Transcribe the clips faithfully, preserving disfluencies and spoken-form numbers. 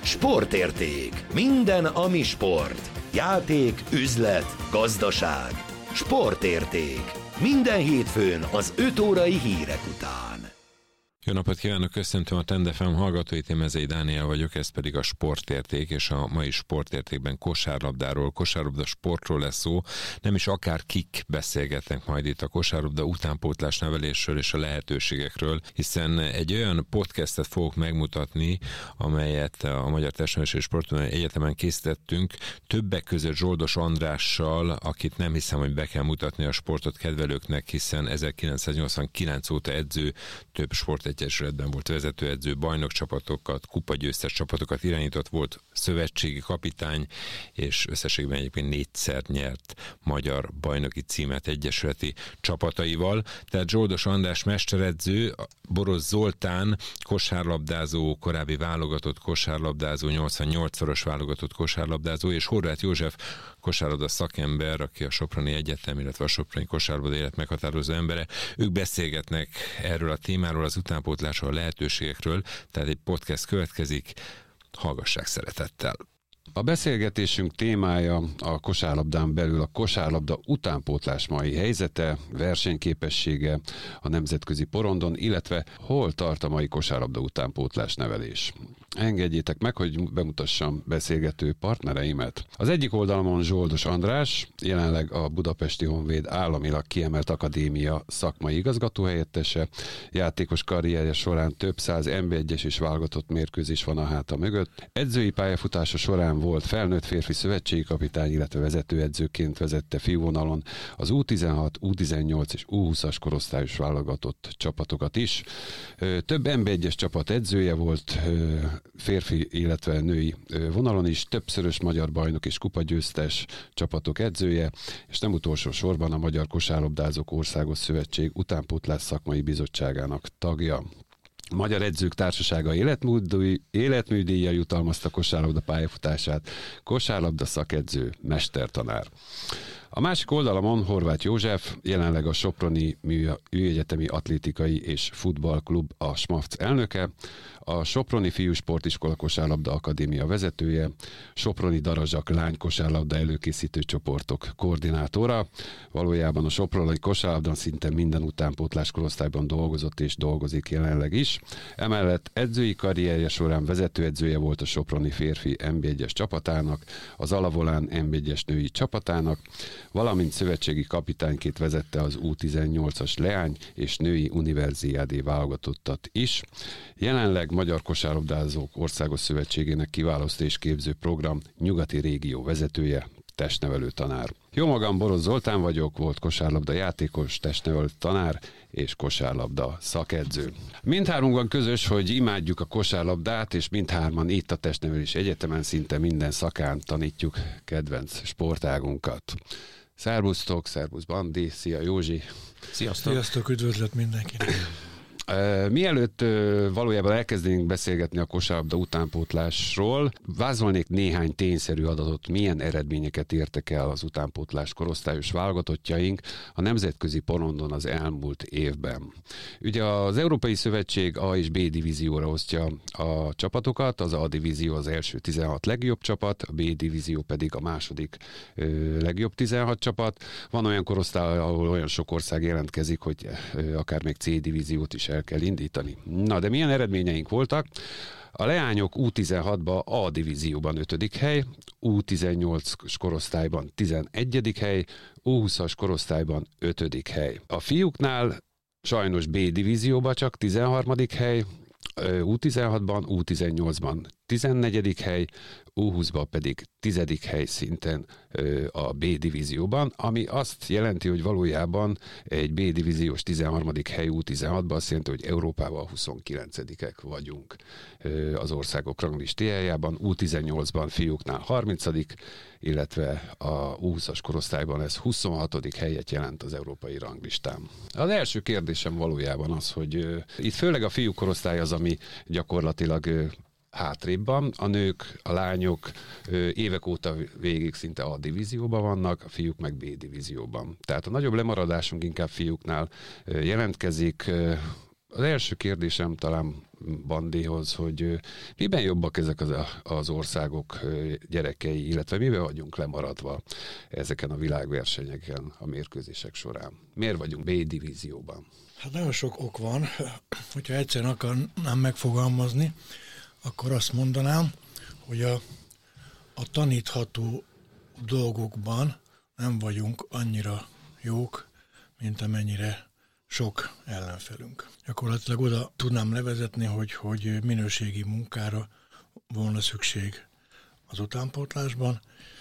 Sportérték. Minden, ami sport. Játék, üzlet, gazdaság. Sportérték. Minden hétfőn az öt órai hírek után. Jó napot kívánok, köszöntöm a Trend ef em hallgatóit, én Mezei Dániel vagyok, ez pedig a Sportérték, és a mai Sportértékben kosárlabdáról, kosárlabda sportról lesz szó. Nem is akár kik beszélgetnek majd itt a kosárlabda utánpótlás nevelésről és a lehetőségekről, hiszen egy olyan podcastet fogok megmutatni, amelyet a Magyar Testnevelési és Sportudományi Egyetemen készítettünk, többek között Zsoldos Andrással, akit nem hiszem, hogy be kell mutatni a sportot kedvelőknek, hiszen ezerkilencszáznyolcvankilenc óta edző, több sport egyesületben volt vezetőedző, bajnokcsapatokat, kupagyőztes csapatokat irányított, volt szövetségi kapitány, és összességben egyébként négyszer nyert magyar bajnoki címet egyesületi csapataival. Tehát Zsoldos András mesteredző, Borosz Zoltán kosárlabdázó, korábbi válogatott kosárlabdázó, nyolcvannyolc-szoros válogatott kosárlabdázó, és Horváth József kosárlabda szakember, aki a Soproni Egyetem, illetve a Soproni kosárlabda élet meghatározó embere. Ők beszélgetnek erről a témáról, az utánpótlásról, a lehetőségekről, tehát egy podcast következik, hallgassák szeretettel. A beszélgetésünk témája a kosárlabdán belül a kosárlabda utánpótlás mai helyzete, versenyképessége a nemzetközi porondon, illetve hol tart a mai kosárlabda utánpótlás nevelés. Engedjétek meg, hogy bemutassam beszélgető partnereimet. Az egyik oldalamon Zsoldos András, jelenleg a Budapesti Honvéd államilag kiemelt akadémia szakmai igazgatóhelyettese, játékos karrierje során több száz en bé egyes és válogatott mérkőzés van a háta mögött. Edzői pályafutása során volt felnőtt férfi szövetségi kapitány, illetve vezetőedzőként vezette fiúvonalon az U tizenhat, U tizennyolc és U húszas korosztályos válogatott csapatokat is. Több en bé egyes csapat edzője volt, férfi, illetve női vonalon is, többszörös magyar bajnok és kupagyőztes csapatok edzője, és nem utolsó sorban a Magyar Kosárlabdázók Országos Szövetség utánpótlás szakmai bizottságának tagja. A Magyar Edzők Társasága életműdíjjal jutalmazta kosárlabda pályafutását, kosárlabda szakedző, mestertanár. A másik oldalamon Horváth József, jelenleg a Soproni Műegyetemi Atlétikai és Futballklub, a SMAFC elnöke, a Soproni Fiú Sportiskola Kosárlabda Akadémia vezetője, Soproni Darazsak lány kosárlabda előkészítő csoportok koordinátora. Valójában a soproni kosárlabdán szinte minden utánpótlás korosztályban dolgozott és dolgozik jelenleg is. Emellett edzői karrierje során vezetőedzője volt a Soproni férfi en bé egyes csapatának, az Alavolán en bé egyes női csapatának, valamint szövetségi kapitányként vezette az U tizennyolcas leány és női univerziádé válogatottat is. Jelenleg Magyar Kosárlabdázók Országos Szövetségének kiválasztó és képző program nyugati régió vezetője, testnevelő tanár. Jó magam, Borosz Zoltán vagyok, volt kosárlabda játékos, testnevelő tanár és kosárlabda szakedző. Mindhármunkban közös, hogy imádjuk a kosárlabdát, és mindhárman itt a Testnevelési Egyetemen szinte minden szakán tanítjuk kedvenc sportágunkat. Szervusztok, szervusz Bandi, szia Józsi. Sziasztok. Sziasztok, üdvözlet mindenkinek. Uh, mielőtt uh, valójában elkezdenénk beszélgetni a kosárlabda utánpótlásról, vázolnék néhány tényszerű adatot, milyen eredményeket értek el az utánpótlás korosztályos válogatottjaink a nemzetközi porondon az elmúlt évben. Ugye az Európai Szövetség A és B divízióra osztja a csapatokat, az A divízió az első tizenhat legjobb csapat, a B divízió pedig a második uh, legjobb tizenhat csapat. Van olyan korosztály, ahol olyan sok ország jelentkezik, hogy uh, akár még C divíziót is el kell indítani. Na, de milyen eredményeink voltak? A leányok U tizenhatban A divízióban ötödik hely, U tizennyolc korosztályban tizenegyedik hely, U húszas korosztályban ötödik hely. A fiúknál sajnos B divízióban csak tizenharmadik hely, U tizenhatban, U tizennyolcban tizennegyedik hely, U húszban pedig tizedik hely szinten a B divízióban, ami azt jelenti, hogy valójában egy B divíziós tizenharmadik hely U tizenhatban azt jelenti, hogy Európában huszonkilencedikek vagyunk az országok ranglistájában, U tizennyolcban fiúknál harmincadik, illetve a U húszas korosztályban ez huszonhatodik helyet jelent az európai ranglistán. Az első kérdésem valójában az, hogy itt főleg a fiú korosztály az, ami gyakorlatilag hátrébb van. A nők, a lányok évek óta végig szinte A divízióban vannak, a fiúk meg B divízióban. Tehát a nagyobb lemaradásunk inkább fiúknál jelentkezik. Az első kérdésem talán Bandihoz, hogy miben jobbak ezek az, az országok gyerekei, illetve miben vagyunk lemaradva ezeken a világversenyeken a mérkőzések során? Miért vagyunk B-divízióban? Hát nagyon sok ok van. Hogyha egyszerűen akarnám megfogalmazni, akkor azt mondanám, hogy a, a tanítható dolgokban nem vagyunk annyira jók, mint amennyire sok ellenfelünk. Gyakorlatilag oda tudnám levezetni, hogy, hogy minőségi munkára volna szükség az utánpótlásban,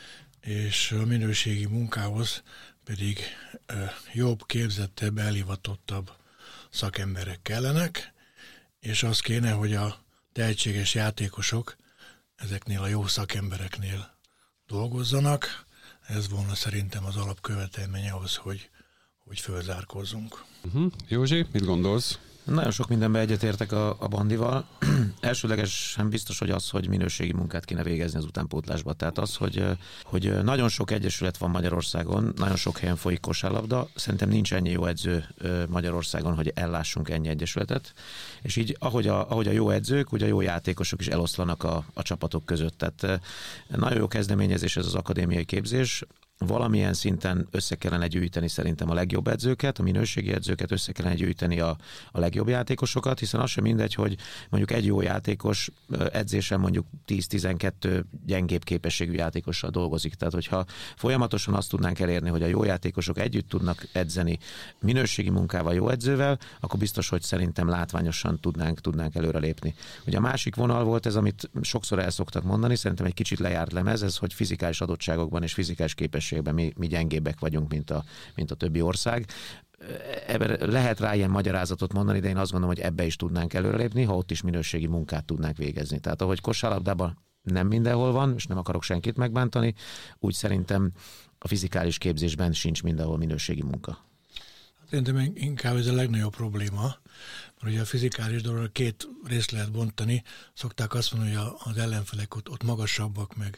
és a minőségi munkához pedig jobb, képzettebb, elhivatottabb szakemberek kellenek, és az kéne, hogy a tehetséges játékosok ezeknél a jó szakembereknél dolgozzanak. Ez volna szerintem az alapkövetelmény ahhoz, hogy, hogy fölzárkózzunk. Uh-huh. Józsi, mit gondolsz? Nagyon sok mindenben egyetértek a, a Bandival. Elsőlegesen biztos, hogy az, hogy minőségi munkát kéne végezni az utánpótlásba. Tehát az, hogy, hogy nagyon sok egyesület van Magyarországon, nagyon sok helyen folyik kosárlabda. Szerintem nincs ennyi jó edző Magyarországon, hogy ellássunk ennyi egyesületet. És így, ahogy a, ahogy a jó edzők, úgy a jó játékosok is eloszlanak a, a csapatok között. Tehát nagyon jó kezdeményezés ez az akadémiai képzés. Valamilyen szinten össze kellene gyűjteni szerintem a legjobb edzőket, a minőségi edzőket, össze kellene gyűjteni a, a legjobb játékosokat, hiszen az sem mindegy, hogy mondjuk egy jó játékos edzésen mondjuk tíz-tizenkettő gyengébb képességű játékossal dolgozik. Tehát, hogyha folyamatosan azt tudnánk elérni, hogy a jó játékosok együtt tudnak edzeni minőségi munkával, jó edzővel, akkor biztos, hogy szerintem látványosan tudnánk, tudnánk előrelépni. Ugye a másik vonal volt ez, amit sokszor el szoktak mondani, szerintem egy kicsit lejárt lemez, ez, hogy fizikális adottságokban és fizikális képességben Mi, mi gyengébbek vagyunk, mint a, mint a többi ország. Ebben lehet rá ilyen magyarázatot mondani, de én azt gondolom, hogy ebbe is tudnánk előrelépni, ha ott is minőségi munkát tudnánk végezni. Tehát ahogy kosárlabdában nem mindenhol van, és nem akarok senkit megbántani, úgy szerintem a fizikális képzésben sincs mindenhol minőségi munka. Szerintem inkább ez a legnagyobb probléma, mert ugye a fizikális dologra két részt lehet bontani. Szokták azt mondani, hogy az ellenfelek ott, ott magasabbak, meg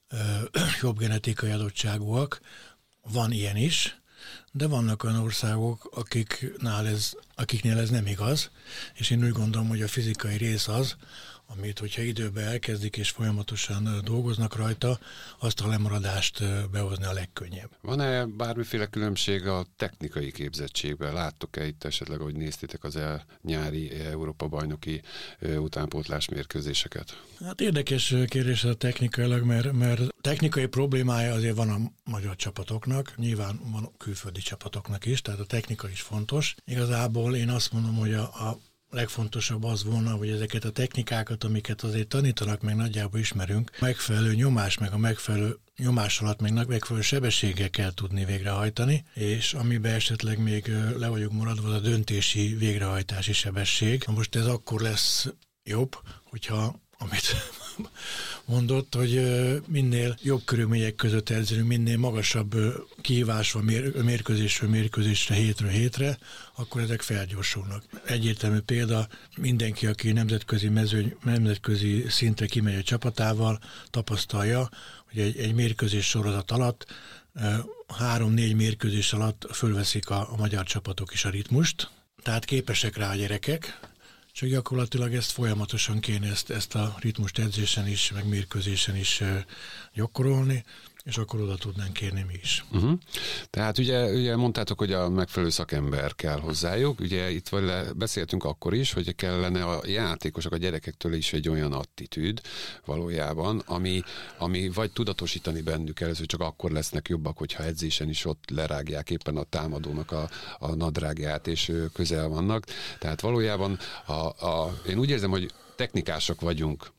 jobb genetikai adottságúak, van ilyen is, de vannak olyan országok, akiknál ez, akiknél ez nem igaz, és én úgy gondolom, hogy a fizikai rész az, amit, hogyha időben elkezdik és folyamatosan dolgoznak rajta, azt a lemaradást behozni a legkönnyebb. Van-e bármiféle különbség a technikai képzettségben? Láttok-e itt esetleg, hogy néztétek az el nyári Európa-bajnoki utánpótlás mérkőzéseket? Hát érdekes kérdés a technikailag, mert, mert technikai problémája azért van a magyar csapatoknak, nyilván van külföldi csapatoknak is, tehát a technika is fontos. Igazából én azt mondom, hogy a, a legfontosabb az volna, hogy ezeket a technikákat, amiket azért tanítanak, meg nagyjából ismerünk, megfelelő nyomás, meg a megfelelő nyomás alatt meg megfelelő sebességgel kell tudni végrehajtani, és amiben esetleg még le vagyunk maradva, az a döntési végrehajtási sebesség. Na most ez akkor lesz jobb, hogyha amit mondott, hogy minél jobb körülmények között edzünk, minél magasabb kihívás van mér, mérkőzésről mérkőzésre, hétről hétre, akkor ezek felgyorsulnak. Egyértelmű példa, mindenki, aki nemzetközi mezőny, nemzetközi szintre kimegy a csapatával, tapasztalja, hogy egy, egy mérkőzés sorozat alatt, három-négy mérkőzés alatt fölveszik a, a magyar csapatok is a ritmust, tehát képesek rá a gyerekek, csak gyakorlatilag ezt folyamatosan kéne ezt, ezt a ritmust edzésen is, meg mérkőzésen is gyakorolni, és akkor oda tudnánk kérni mi is. Uh-huh. Tehát ugye, ugye mondtátok, hogy a megfelelő szakember kell hozzájuk, ugye itt beszéltünk akkor is, hogy kellene a játékosok, a gyerekektől is egy olyan attitűd valójában, ami, ami vagy tudatosítani bennük el, hogy csak akkor lesznek jobbak, hogyha edzésen is ott lerágják éppen a támadónak a, a nadrágját, és közel vannak. Tehát valójában a, a, én úgy érzem, hogy technikások vagyunk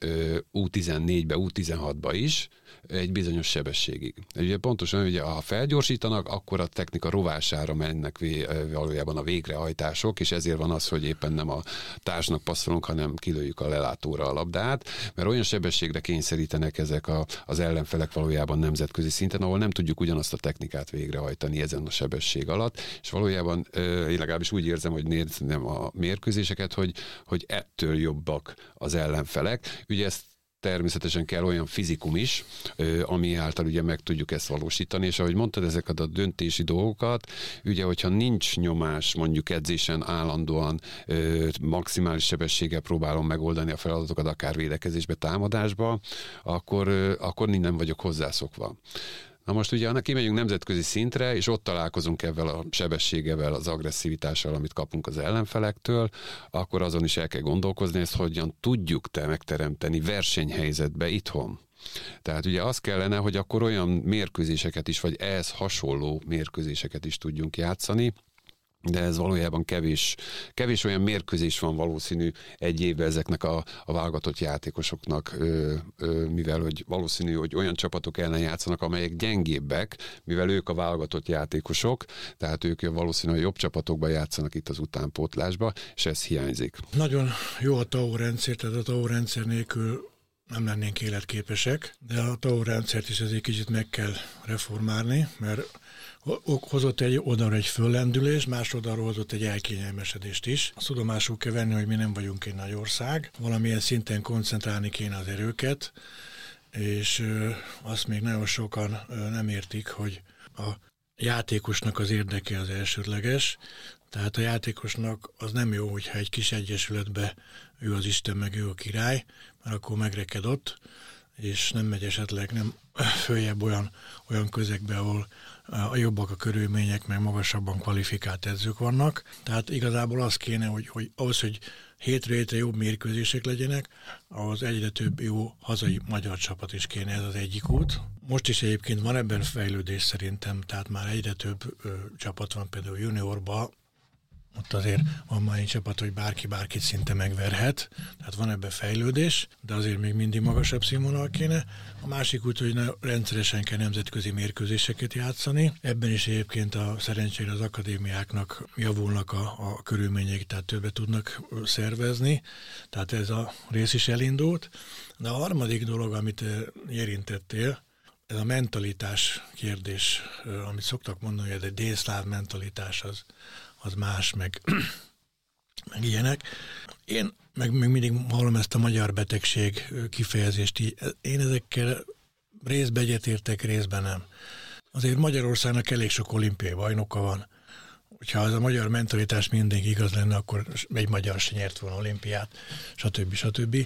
U tizennégybe, U tizenhatba is, egy bizonyos sebességig. Ugye pontosan, hogy ha felgyorsítanak, akkor a technika rovására mennek vé, valójában a végrehajtások, és ezért van az, hogy éppen nem a társnak passzolunk, hanem kilőjük a lelátóra a labdát, mert olyan sebességre kényszerítenek ezek a, az ellenfelek valójában nemzetközi szinten, ahol nem tudjuk ugyanazt a technikát végrehajtani ezen a sebesség alatt, és valójában én legalábbis úgy érzem, hogy nézem a mérkőzéseket, hogy, hogy ettől jobbak az ellenfelek. Ugye ezt természetesen kell olyan fizikum is, ami által ugye meg tudjuk ezt valósítani, és ahogy mondtad, ezeket a döntési dolgokat, ugye, hogyha nincs nyomás, mondjuk edzésen állandóan maximális sebességgel próbálom megoldani a feladatokat, akár védekezésbe, támadásba, akkor, akkor nem vagyok hozzászokva. Na most ugye, annak kimegyünk nemzetközi szintre, és ott találkozunk ezzel a sebességevel, az agresszivitással, amit kapunk az ellenfelektől, akkor azon is el kell gondolkozni, ezt hogyan tudjuk te megteremteni versenyhelyzetbe itthon. Tehát ugye az kellene, hogy akkor olyan mérkőzéseket is, vagy ehhez hasonló mérkőzéseket is tudjunk játszani, de ez valójában kevés, kevés olyan mérkőzés van valószínű egy évben ezeknek a, a válogatott játékosoknak, ö, ö, mivel hogy valószínű, hogy olyan csapatok ellen játszanak, amelyek gyengébbek, mivel ők a válogatott játékosok, tehát ők valószínűleg jobb csapatokban játszanak itt az utánpótlásba, és ez hiányzik. Nagyon jó a té á o rendszer, tehát a té á o rendszer nélkül nem lennénk életképesek, de a té á o rendszert is azért kicsit meg kell reformálni, mert hozott egy oldalra egy föllendülés, más oldalról hozott egy elkényelmesedést is. Azt tudomásul kell venni, hogy mi nem vagyunk egy nagy ország, valamilyen szinten koncentrálni kéne az erőket, és azt még nagyon sokan nem értik, hogy a játékosnak az érdeke az elsődleges, tehát a játékosnak az nem jó, hogyha egy kis egyesületbe ő az Isten, meg ő a király, mert akkor megreked ott, és nem megy esetleg nem följebb olyan, olyan közegbe, ahol a jobbak a körülmények, meg magasabban kvalifikált edzők vannak. Tehát igazából az kéne, hogy, hogy ahhoz, hogy hétről hétre jobb mérkőzések legyenek, ahhoz egyre több jó hazai magyar csapat is kéne, ez az egyik út. Most is egyébként van ebben fejlődés szerintem, tehát már egyre több ö, csapat van, például juniorban, ott azért van már egy csapat, hogy bárki bárkit szinte megverhet, tehát van ebben fejlődés, de azért még mindig magasabb színvonal kéne. A másik út, hogy rendszeresen kell nemzetközi mérkőzéseket játszani. Ebben is egyébként a szerencsére az akadémiáknak javulnak a, a körülmények, tehát többet tudnak szervezni, tehát ez a rész is elindult. De a harmadik dolog, amit érintettél, ez a mentalitás kérdés, amit szoktak mondani, hogy egy délszláv mentalitás az az más, meg, meg ilyenek. Én meg még mindig hallom ezt a magyar betegség kifejezést, így, én ezekkel részben egyetértek, részben nem. Azért Magyarországnak elég sok olimpiai bajnoka van. Hogyha az a magyar mentalitás mindig igaz lenne, akkor egy magyar se nyert volna olimpiát, stb. stb.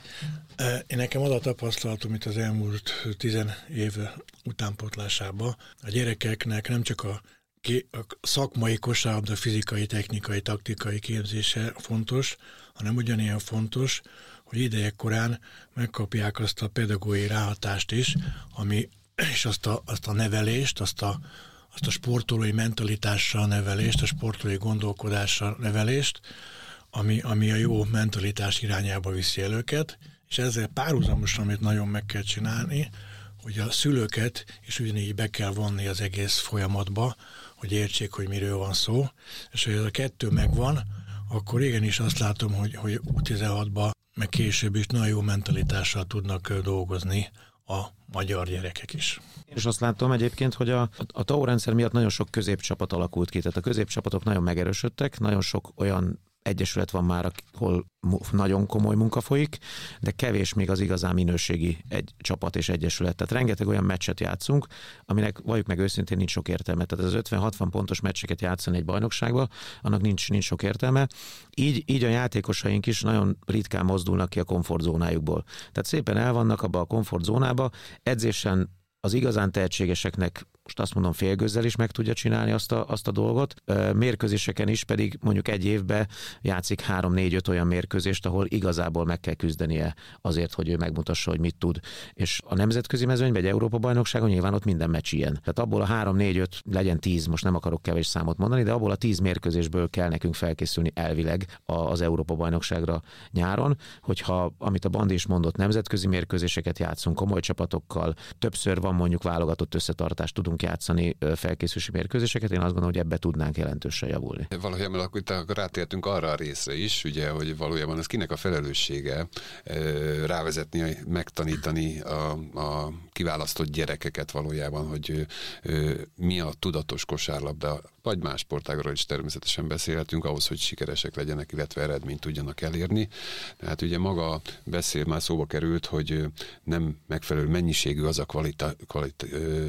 Én nekem az a tapasztalatom, itt az elmúlt tizen év utánpótlásában, a gyerekeknek nem csak a a szakmai kosárlabda fizikai, technikai, taktikai képzése fontos, hanem ugyanilyen fontos, hogy idejekkorán megkapják azt a pedagógiai ráhatást is, ami, és azt a, azt a nevelést, azt a, azt a sportolói mentalitásra nevelést, a sportolói gondolkodásra nevelést, ami, ami a jó mentalitás irányába viszi el őket, és ezzel párhuzamosan, amit nagyon meg kell csinálni, hogy a szülőket is ugyanígy be kell vonni az egész folyamatba, hogy értsék, hogy miről van szó, és hogy ez a kettő megvan, akkor igenis azt látom, hogy, hogy U tizenhatban, meg később is nagyon jó mentalitással tudnak dolgozni a magyar gyerekek is. És azt látom egyébként, hogy a, a té á o rendszer miatt nagyon sok középcsapat alakult ki, tehát a középcsapatok nagyon megerősödtek, nagyon sok olyan egyesület van már, ahol nagyon komoly munka folyik, de kevés még az igazán minőségi egy csapat és egyesület. Tehát rengeteg olyan meccset játszunk, aminek valljuk meg őszintén nincs sok értelme. Tehát az ötven-hatvan pontos meccseket játszani egy bajnokságban, annak nincs, nincs sok értelme. Így, így a játékosaink is nagyon ritkán mozdulnak ki a komfortzónájukból. Tehát szépen el vannak abba a komfortzónába, edzésen az igazán tehetségeseknek most azt mondom félgőzzel is meg tudja csinálni azt a, azt a dolgot. Mérkőzéseken is pedig mondjuk egy évben játszik három-négy-öt olyan mérkőzést, ahol igazából meg kell küzdenie azért, hogy ő megmutassa, hogy mit tud. És a nemzetközi mezőnyben, egy Európa-bajnokságon nyilván ott minden meccs ilyen. Tehát abból a három-négy-öt, legyen tíz, most nem akarok kevés számot mondani, de abból a tíz mérkőzésből kell nekünk felkészülni elvileg az Európa-bajnokságra nyáron, hogyha, amit a Bandi is mondott, nemzetközi mérkőzéseket játszunk komoly csapatokkal, többször van mondjuk válogatott összetartást, tudunk tudunk játszani felkészülési mérkőzéseket, én azt gondolom, hogy ebbe tudnánk jelentősen javulni. Valójában akkor, akkor rátértünk arra a részre is, ugye, hogy valójában ez kinek a felelőssége rávezetni, megtanítani a, a kiválasztott gyerekeket valójában, hogy mi a tudatos kosárlabda, vagy más sportágról is természetesen beszélhetünk ahhoz, hogy sikeresek legyenek, illetve eredményt tudjanak elérni. Tehát ugye maga beszél, már szóba került, hogy nem megfelelő mennyiségű az a kvalita, kvalita,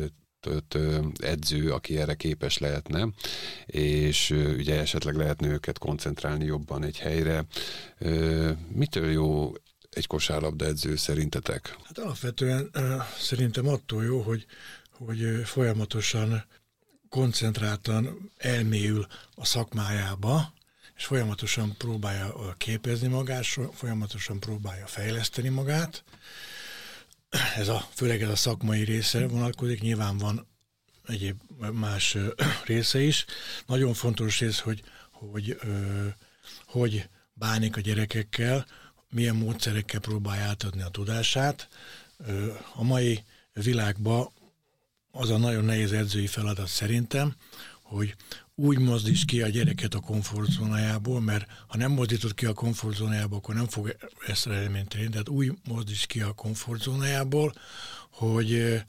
edző, aki erre képes lehetne, és ugye esetleg lehetne őket koncentrálni jobban egy helyre. Mitől jó egy kosárlabda edző szerintetek? Hát alapvetően szerintem attól jó, hogy, hogy folyamatosan koncentráltan elmélyül a szakmájába, és folyamatosan próbálja képezni magát, folyamatosan próbálja fejleszteni magát. Ez a, főleg ez a szakmai része vonatkozik, nyilván van egyéb más része is. Nagyon fontos rész, hogy hogy, hogy bánik a gyerekekkel, milyen módszerekkel próbálja átadni a tudását. A mai világban az a nagyon nehéz edzői feladat szerintem, hogy úgy mozdíts ki a gyereket a komfortzónájából, mert ha nem mozdítod ki a komfortzónájából, akkor nem fog ezt eredményt érni. Tehát úgy mozdíts ki a komfortzónájából, hogy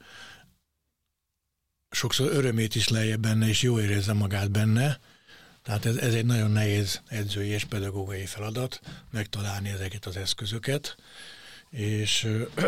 sokszor örömét is lejje benne, és jól érezze magát benne. Tehát ez, ez egy nagyon nehéz edzői és pedagógiai feladat, megtalálni ezeket az eszközöket, és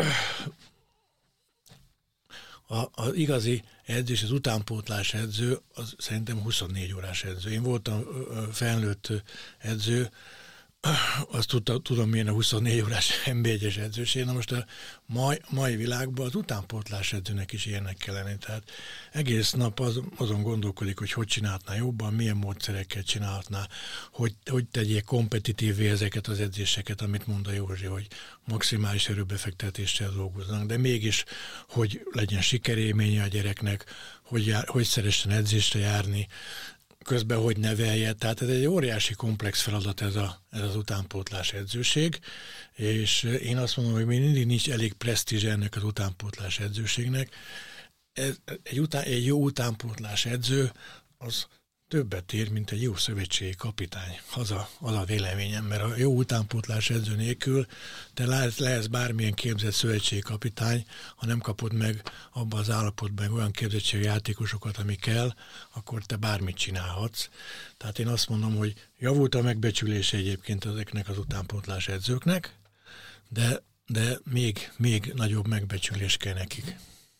az igazi edző és az utánpótlás edző, az szerintem huszonnégy órás edző. Én voltam felnőtt edző, azt tudta, tudom milyen a huszonnégy órás en bé egyes edzőség. Na most a mai, mai világban az utánpótlás edzőnek is ilyennek kell lenni. Tehát egész nap az, azon gondolkodik, hogy hogy csinálhatná jobban, milyen módszerekkel csinálhatná, hogy, hogy tegyék kompetitívvé ezeket az edzéseket, amit mond a Józsi, hogy maximális erőbefektetéssel dolgoznak, de mégis, hogy legyen sikerélménye a gyereknek, hogy, jár, hogy szeressen edzésre járni, közben hogy nevelje, tehát ez egy óriási komplex feladat ez, a, ez az utánpótlás edzőség, és én azt mondom, hogy még mindig nincs elég presztízs ennek az utánpótlás edzőségnek. Ez, egy, után, egy jó utánpótlás edző az többet ér, mint egy jó szövetségi kapitány. Az a, az a véleményem, mert a jó utánpótlás edző nélkül te lehetsz, lehetsz bármilyen képzett szövetségi kapitány, ha nem kapod meg abban az állapotban olyan képzettségi játékosokat, ami kell, akkor te bármit csinálhatsz. Tehát én azt mondom, hogy javult a megbecsülése egyébként ezeknek az utánpótlás edzőknek, de, de még, még nagyobb megbecsülés kell nekik.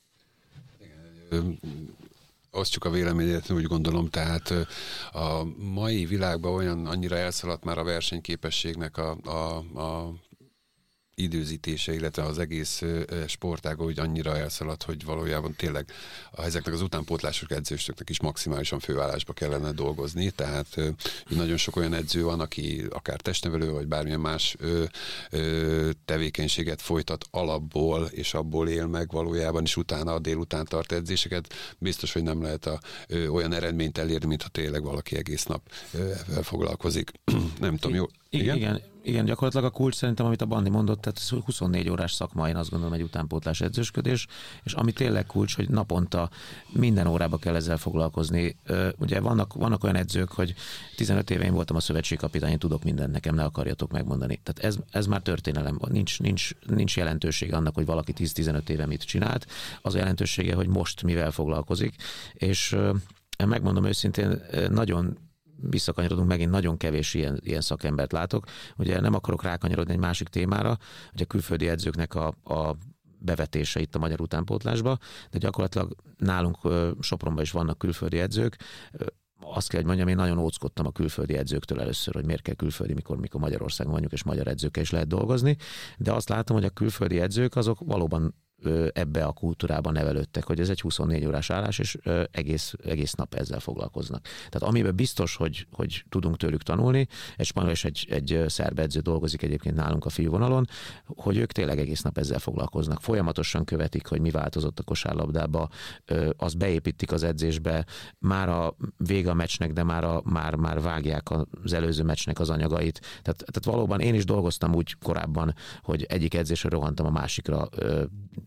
Osztjuk a véleményet, úgy gondolom, tehát a mai világban olyan annyira elszaladt már a versenyképességnek a, a, a időzítése, illetve az egész sportága úgy annyira elszaladt, hogy valójában tényleg ezeknek az utánpótlások edzőstöknek is maximálisan főállásba kellene dolgozni, tehát nagyon sok olyan edző van, aki akár testnevelő, vagy bármilyen más ö, ö, tevékenységet folytat alapból, és abból él meg valójában, és utána a délután tart edzéseket, biztos, hogy nem lehet a, ö, olyan eredményt elérni, mintha tényleg valaki egész nap ö, foglalkozik. Nem tudom, jó? Igen? Igen, igen, gyakorlatilag a kulcs szerintem, amit a Bandi mondott, tehát ez huszonnégy órás szakma, én azt gondolom, egy utánpótlás edzősködés, és ami tényleg kulcs, hogy naponta minden órába kell ezzel foglalkozni. Ugye vannak, vannak olyan edzők, hogy tizenöt éve én voltam a szövetségkapitány, én tudok mindent, nekem ne akarjatok megmondani. Tehát ez, ez már történelem, nincs, nincs, nincs jelentősége annak, hogy valaki tíz-tizenöt éve mit csinált, az a jelentősége, hogy most mivel foglalkozik, és megmondom őszintén, nagyon visszakanyarodunk, megint nagyon kevés ilyen, ilyen szakembert látok. Ugye nem akarok rákanyarodni egy másik témára, hogy a külföldi edzőknek a, a bevetése itt a magyar utánpótlásba, de gyakorlatilag nálunk Sopronban is vannak külföldi edzők. Azt kell, hogy mondjam, én nagyon óckodtam a külföldi edzőktől először, hogy miért kell külföldi, mikor, mikor Magyarországon vagyunk, és magyar edzőkkel is lehet dolgozni, de azt látom, hogy a külföldi edzők azok valóban ebbe a kultúrában nevelődtek, hogy ez egy huszonnégy órás állás, és egész, egész nap ezzel foglalkoznak. Tehát amiben biztos, hogy, hogy tudunk tőlük tanulni, egy spanyol és egy, egy szerb edző dolgozik egyébként nálunk a fiúvonalon, hogy ők tényleg egész nap ezzel foglalkoznak. Folyamatosan követik, hogy mi változott a kosárlabdába, azt beépítik az edzésbe, már a vége a meccsnek, de már, a, már, már vágják az előző meccsnek az anyagait. Tehát, tehát valóban én is dolgoztam úgy korábban, hogy egyik edzésre rohantam a másikra,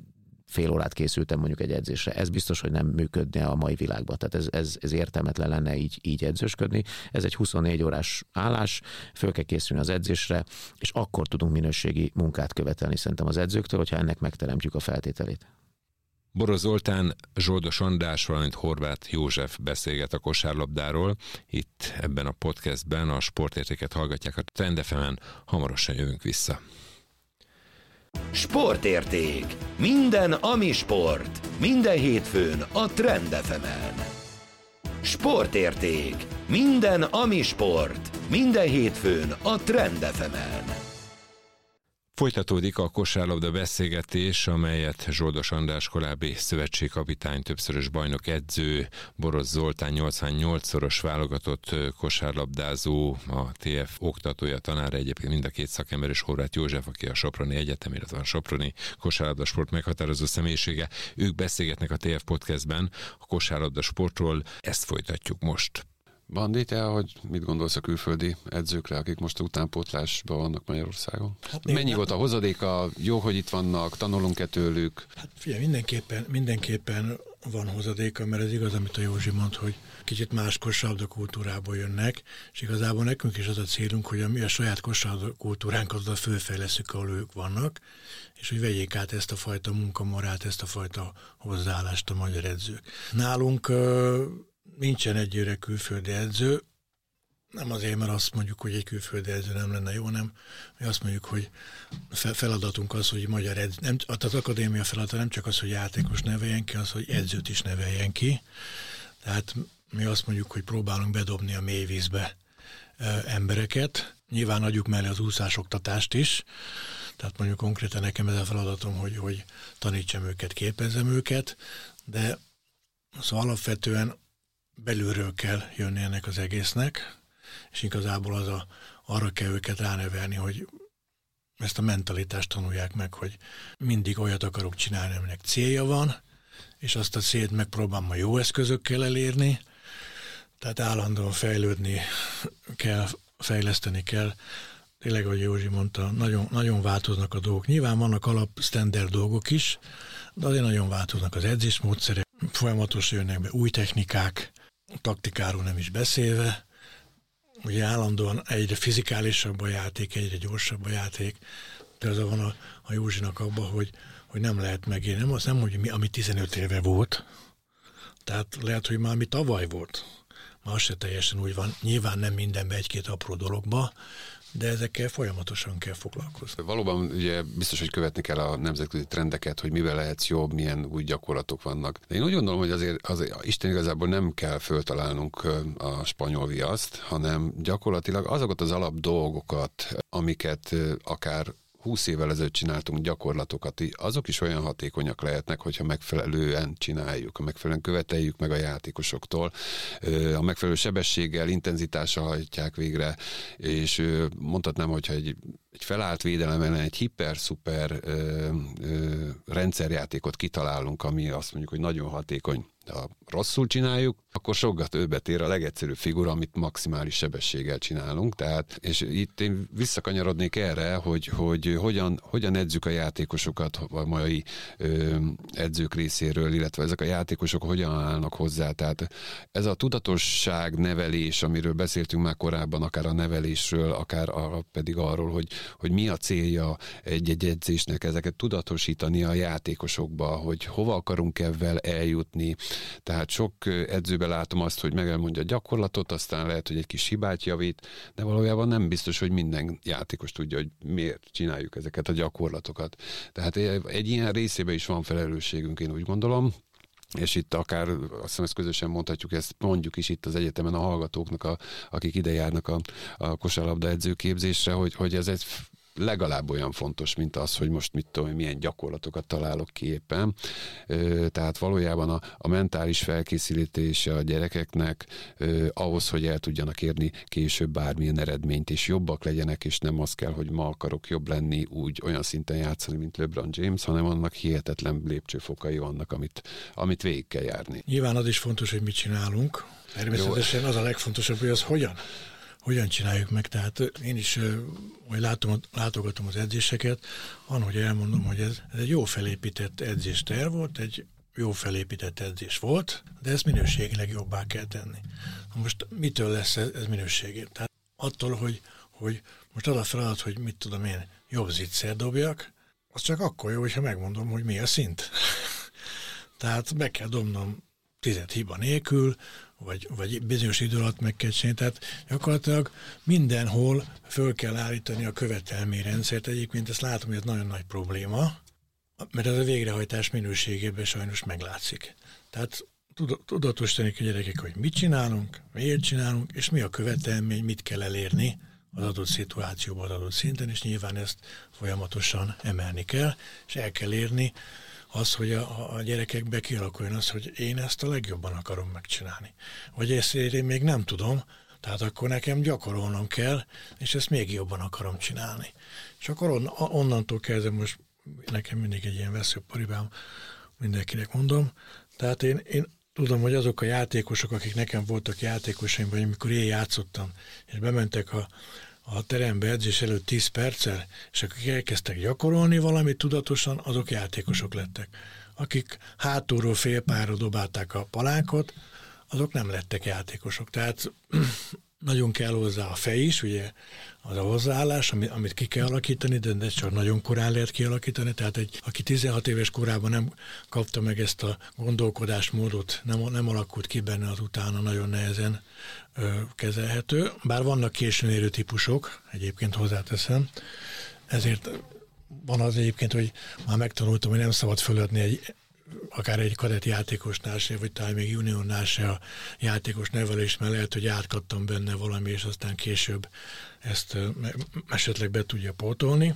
fél órát készültem mondjuk egy edzésre. Ez biztos, hogy nem működne a mai világban. Tehát ez, ez, ez értelmetlen lenne így, így edzősködni. Ez egy huszonnégy órás állás, föl kell készülni az edzésre, és akkor tudunk minőségi munkát követelni szerintem az edzőktől, hogyha ennek megteremtjük a feltételét. Boroz Zoltán, Zsoldos András, valamint Horváth József beszélget a kosárlabdáról. Itt ebben a podcastben a Sportértéket hallgatják a Trend ef emen, hamarosan jövünk vissza. Sportérték. Minden, ami sport. Minden hétfőn a Trend ef emen. Sportérték. Minden, ami sport. Minden hétfőn a Trend ef emen. Folytatódik a kosárlabda beszélgetés, amelyet Zsoldos András korábbi szövetségkapitány, többszörös bajnok edző, Boroz Zoltán nyolcvannyolcszoros válogatott kosárlabdázó, a té ef oktatója, tanára, egyébként mind a két szakember, és Horváth József, aki a Soproni Egyetem, illetve a Soproni kosárlabda sport meghatározó személyisége. Ők beszélgetnek a té ef podcastben a kosárlabda sportról, ezt folytatjuk most. Bandi, te, hogy mit gondolsz a külföldi edzőkre, akik most utánpótlásban vannak Magyarországon? Hát mennyi volt a hozadéka? Jó, hogy itt vannak, tanulunk-e tőlük? Hát figyelj, mindenképpen, mindenképpen van hozadéka, mert ez igaz, amit a Józsi mond, hogy kicsit más kosárlabda kultúrából jönnek, és igazából nekünk is az a célunk, hogy a mi a saját kosárlabda kultúránkat oda fölfejleszünk, ahol ők vannak, és hogy vegyék át ezt a fajta munkamorát, ezt a fajta hozzáállást a magyar edzők. Nálunk nincsen egyőre külföldi edző, nem azért, mert azt mondjuk, hogy egy külföldi edző nem lenne jó, nem. Mi azt mondjuk, hogy feladatunk az, hogy magyar edző, nem, az akadémia feladata nem csak az, hogy játékos neveljen ki, az, hogy edzőt is neveljen ki. Tehát mi azt mondjuk, hogy próbálunk bedobni a mélyvízbe e, embereket. Nyilván adjuk mellé az úszásoktatást is. Tehát mondjuk konkrétan nekem ez a feladatom, hogy, hogy tanítsam őket, képezzem őket, de szóval alapvetően belülről kell jönni ennek az egésznek, és igazából az a, arra kell őket ránevelni, hogy ezt a mentalitást tanulják meg, hogy mindig olyat akarok csinálni, aminek célja van, és azt a célt megpróbálom a jó eszközökkel elérni, tehát állandóan fejlődni kell, fejleszteni kell. Tényleg, ahogy Józsi mondta, nagyon, nagyon változnak a dolgok. Nyilván vannak alap standard dolgok is, de azért nagyon változnak az edzésmódszerek, folyamatosan jönnek be új technikák, taktikáról nem is beszélve, ugye állandóan egyre fizikálisabb a játék, egyre gyorsabb a játék, de az van a, a Józsinak abban, hogy, hogy nem lehet megélni. Nem az nem, hogy mi, ami tizenöt éve volt, tehát lehet, hogy már ami tavaly volt. Már az se teljesen úgy van. Nyilván nem mindenben egy-két apró dologba, de ezekkel folyamatosan kell foglalkozni. Valóban ugye biztos, hogy követni kell a nemzetközi trendeket, hogy mivel lehetsz jobb, milyen új gyakorlatok vannak. De én úgy gondolom, hogy azért, azért Isten igazából nem kell föltalálnunk a spanyol viaszt, hanem gyakorlatilag azokat az alap dolgokat, amiket akár húsz évvel ezelőtt csináltunk gyakorlatokat, azok is olyan hatékonyak lehetnek, hogyha megfelelően csináljuk, a megfelelően követeljük meg a játékosoktól, a megfelelő sebességgel, intenzitással hajtják végre, és mondhatnám, hogyha egy, egy felállt védelem, egy hiper-szuper rendszerjátékot kitalálunk, ami azt mondjuk, hogy nagyon hatékony. De ha rosszul csináljuk, akkor sokkal többet ér a legegyszerűbb figura, amit maximális sebességgel csinálunk. Tehát, és itt én visszakanyarodnék erre, hogy, hogy hogyan, hogyan edzük a játékosokat a mai ö, edzők részéről, illetve ezek a játékosok hogyan állnak hozzá. Tehát ez a tudatosság nevelés, amiről beszéltünk már korábban, akár a nevelésről, akár a, pedig arról, hogy, hogy mi a célja egy-egy edzésnek, ezeket tudatosítani a játékosokba, hogy hova akarunk ebben eljutni. Tehát sok edzőben látom azt, hogy meg elmondja a gyakorlatot, aztán lehet, hogy egy kis hibát javít, de valójában nem biztos, hogy minden játékos tudja, hogy miért csináljuk ezeket a gyakorlatokat. Tehát egy ilyen részében is van felelősségünk, én úgy gondolom, és itt akár, azt hiszem ezt közösen mondhatjuk, ezt mondjuk is itt az egyetemen a hallgatóknak, a, akik ide járnak a, a kosárlabda edzőképzésre, hogy, hogy ez egy legalább olyan fontos, mint az, hogy most mit tudom, milyen gyakorlatokat találok ki éppen. Tehát valójában a, a mentális felkészítése a gyerekeknek ahhoz, hogy el tudjanak érni később bármilyen eredményt, és jobbak legyenek, és nem az kell, hogy ma akarok jobb lenni, úgy olyan szinten játszani, mint LeBron James, hanem annak hihetetlen lépcsőfokai vannak, amit, amit végig kell járni. Nyilván az is fontos, hogy mit csinálunk. Természetesen az a legfontosabb, hogy az hogyan. hogyan csináljuk meg. Tehát én is, hogy látom, látogatom az edzéseket, van, hogy elmondom, hogy ez, ez egy jó felépített edzésterv volt, egy jó felépített edzés volt, de ezt minőségileg jobbá kell tenni. Most mitől lesz ez, ez minőségi? Tehát attól, hogy, hogy most az a feladat, hogy mit tudom én, jobb zicser dobjak, az csak akkor jó, hogyha megmondom, hogy mi a szint. Tehát meg kell dobnom tized hiba nélkül, vagy, vagy bizonyos idő alatt meg kell csinálni. Tehát gyakorlatilag mindenhol föl kell állítani a követelményrendszert. Egyébként ezt látom, hogy ez nagyon nagy probléma, mert ez a végrehajtás minőségében sajnos meglátszik. Tehát tudatosítani a gyerekek, hogy mit csinálunk, miért csinálunk, és mi a követelmény, mit kell elérni az adott szituációban, az adott szinten, és nyilván ezt folyamatosan emelni kell, és el kell érni az, hogy a, a gyerekekbe kialakuljon az, hogy én ezt a legjobban akarom megcsinálni. Vagy ezt én még nem tudom, tehát akkor nekem gyakorolnom kell, és ezt még jobban akarom csinálni. És akkor on, onnantól kezdve most nekem mindig egy ilyen veszőparibám, mindenkinek mondom, tehát én, én tudom, hogy azok a játékosok, akik nekem voltak játékosaim, vagy amikor én játszottam, és bementek a, a terembe edzés előtt tíz perccel, és akik elkezdtek gyakorolni valamit tudatosan, azok játékosok lettek. Akik hátulról félpályára dobálták a palánkot, azok nem lettek játékosok. Tehát nagyon kell hozzá a fej is, ugye az a hozzáállás, amit ki kell alakítani, de ez csak nagyon korán lehet kialakítani, tehát egy, aki tizenhat éves korában nem kapta meg ezt a gondolkodásmódot, nem, nem alakult ki benne, az utána nagyon nehezen ö, kezelhető. Bár vannak későn érő típusok, egyébként hozzáteszem, ezért van az egyébként, hogy már megtanultam, hogy nem szabad föladni egy akár egy kadett játékosnál se, vagy talán még juniornál se a játékos nevelés, mert lehet, hogy átkattam benne valami, és aztán később ezt esetleg be tudja pótolni.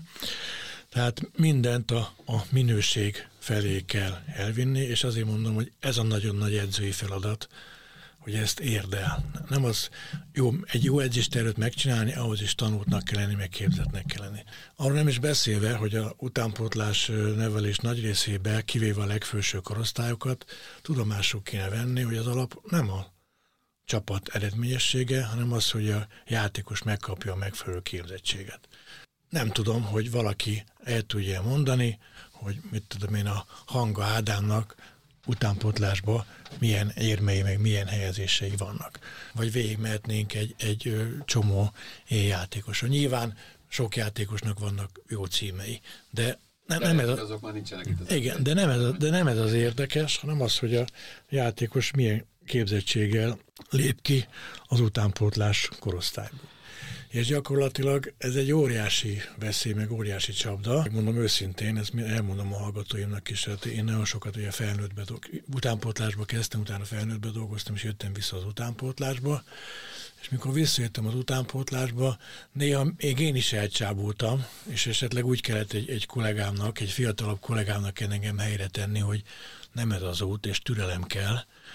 Tehát mindent a, a minőség felé kell elvinni, és azért mondom, hogy ez a nagyon nagy edzői feladat, hogy ezt érd el. Nem az jó, egy jó edzéstervet megcsinálni, ahhoz is tanultnak kell lenni, meg képzettnek kell lenni. Arról nem is beszélve, hogy a utánpótlás nevelés nagy részében, kivéve a legfelső korosztályokat, tudomásul kéne venni, hogy az alap nem a csapat eredményessége, hanem az, hogy a játékos megkapja a megfelelő képzettséget. Nem tudom, hogy valaki el tudja mondani, hogy mit tudom én, a Hanga Ádámnak utánpótlásban milyen érmei, meg milyen helyezései vannak. Vagy végigmehetnénk egy, egy csomó játékoson. Nyilván sok játékosnak vannak jó címei, de nem, nem ez a, azok már nincsenek itt az igen, de nem, ez a, de nem ez az érdekes, hanem az, hogy a játékos milyen képzettséggel lép ki az utánpótlás korosztályból. És gyakorlatilag ez egy óriási veszély, meg óriási csapda. Mondom őszintén, ezt elmondom a hallgatóimnak is, hát én nagyon sokat ugye felnőttbe, utánpótlásba kezdtem, utána felnőttbe dolgoztam, és jöttem vissza az utánpótlásba, és mikor visszajöttem az utánpótlásba, néha még én is elcsábultam, és esetleg úgy kellett egy, egy kollégámnak, egy fiatalabb kollégámnak kell engem helyre tenni, hogy nem ez az út, és türelem kell,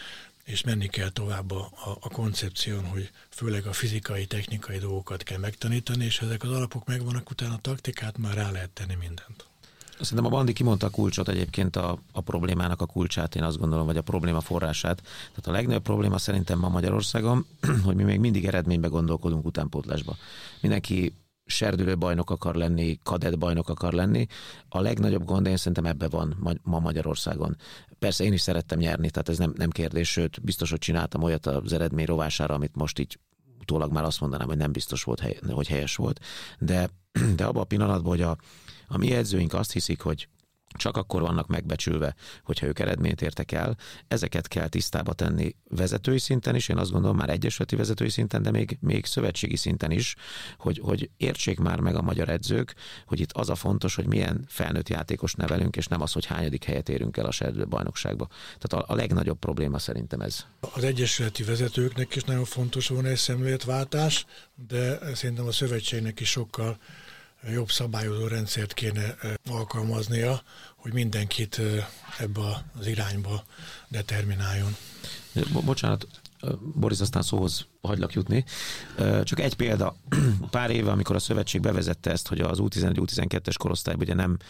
és menni kell tovább a, a, a koncepción, hogy főleg a fizikai, technikai dolgokat kell megtanítani, és ezek az alapok megvannak, utána a taktikát már rá lehet tenni mindent. Szerintem a Bandi kimondta a kulcsot egyébként, a, a problémának a kulcsát, én azt gondolom, vagy a probléma forrását. Tehát a legnagyobb probléma szerintem ma Magyarországon, hogy mi még mindig eredménybe gondolkodunk utánpótlásba. Mindenki serdülő bajnok akar lenni, kadett bajnok akar lenni. A legnagyobb gond én szerintem ebben van ma Magyarországon. Persze én is szerettem nyerni, tehát ez nem, nem kérdés, sőt, biztos, hogy csináltam olyat az eredmény rovására, amit most így utólag már azt mondanám, hogy nem biztos volt, hogy helyes volt. De, de abban a pillanatban, hogy a, a mi edzőink azt hiszik, hogy csak akkor vannak megbecsülve, hogyha ők eredményt értek el. Ezeket kell tisztába tenni vezetői szinten is, én azt gondolom már egyesületi vezetői szinten, de még, még szövetségi szinten is, hogy, hogy értsék már meg a magyar edzők, hogy itt az a fontos, hogy milyen felnőtt játékos nevelünk, és nem az, hogy hányadik helyet érünk el a serdülő bajnokságba. Tehát a, a legnagyobb probléma szerintem ez. Az egyesületi vezetőknek is nagyon fontos volna egy szemléletváltás, de szerintem a szövetségnek is sokkal jobb szabályozó rendszert kéne alkalmaznia, hogy mindenkit ebbe az irányba determináljon. Bocsánat, Boris, aztán szóhoz hagylak jutni. Csak egy példa. Pár éve, amikor a szövetség bevezette ezt, hogy az U tizenegy U tizenkettes korosztályban ugye nem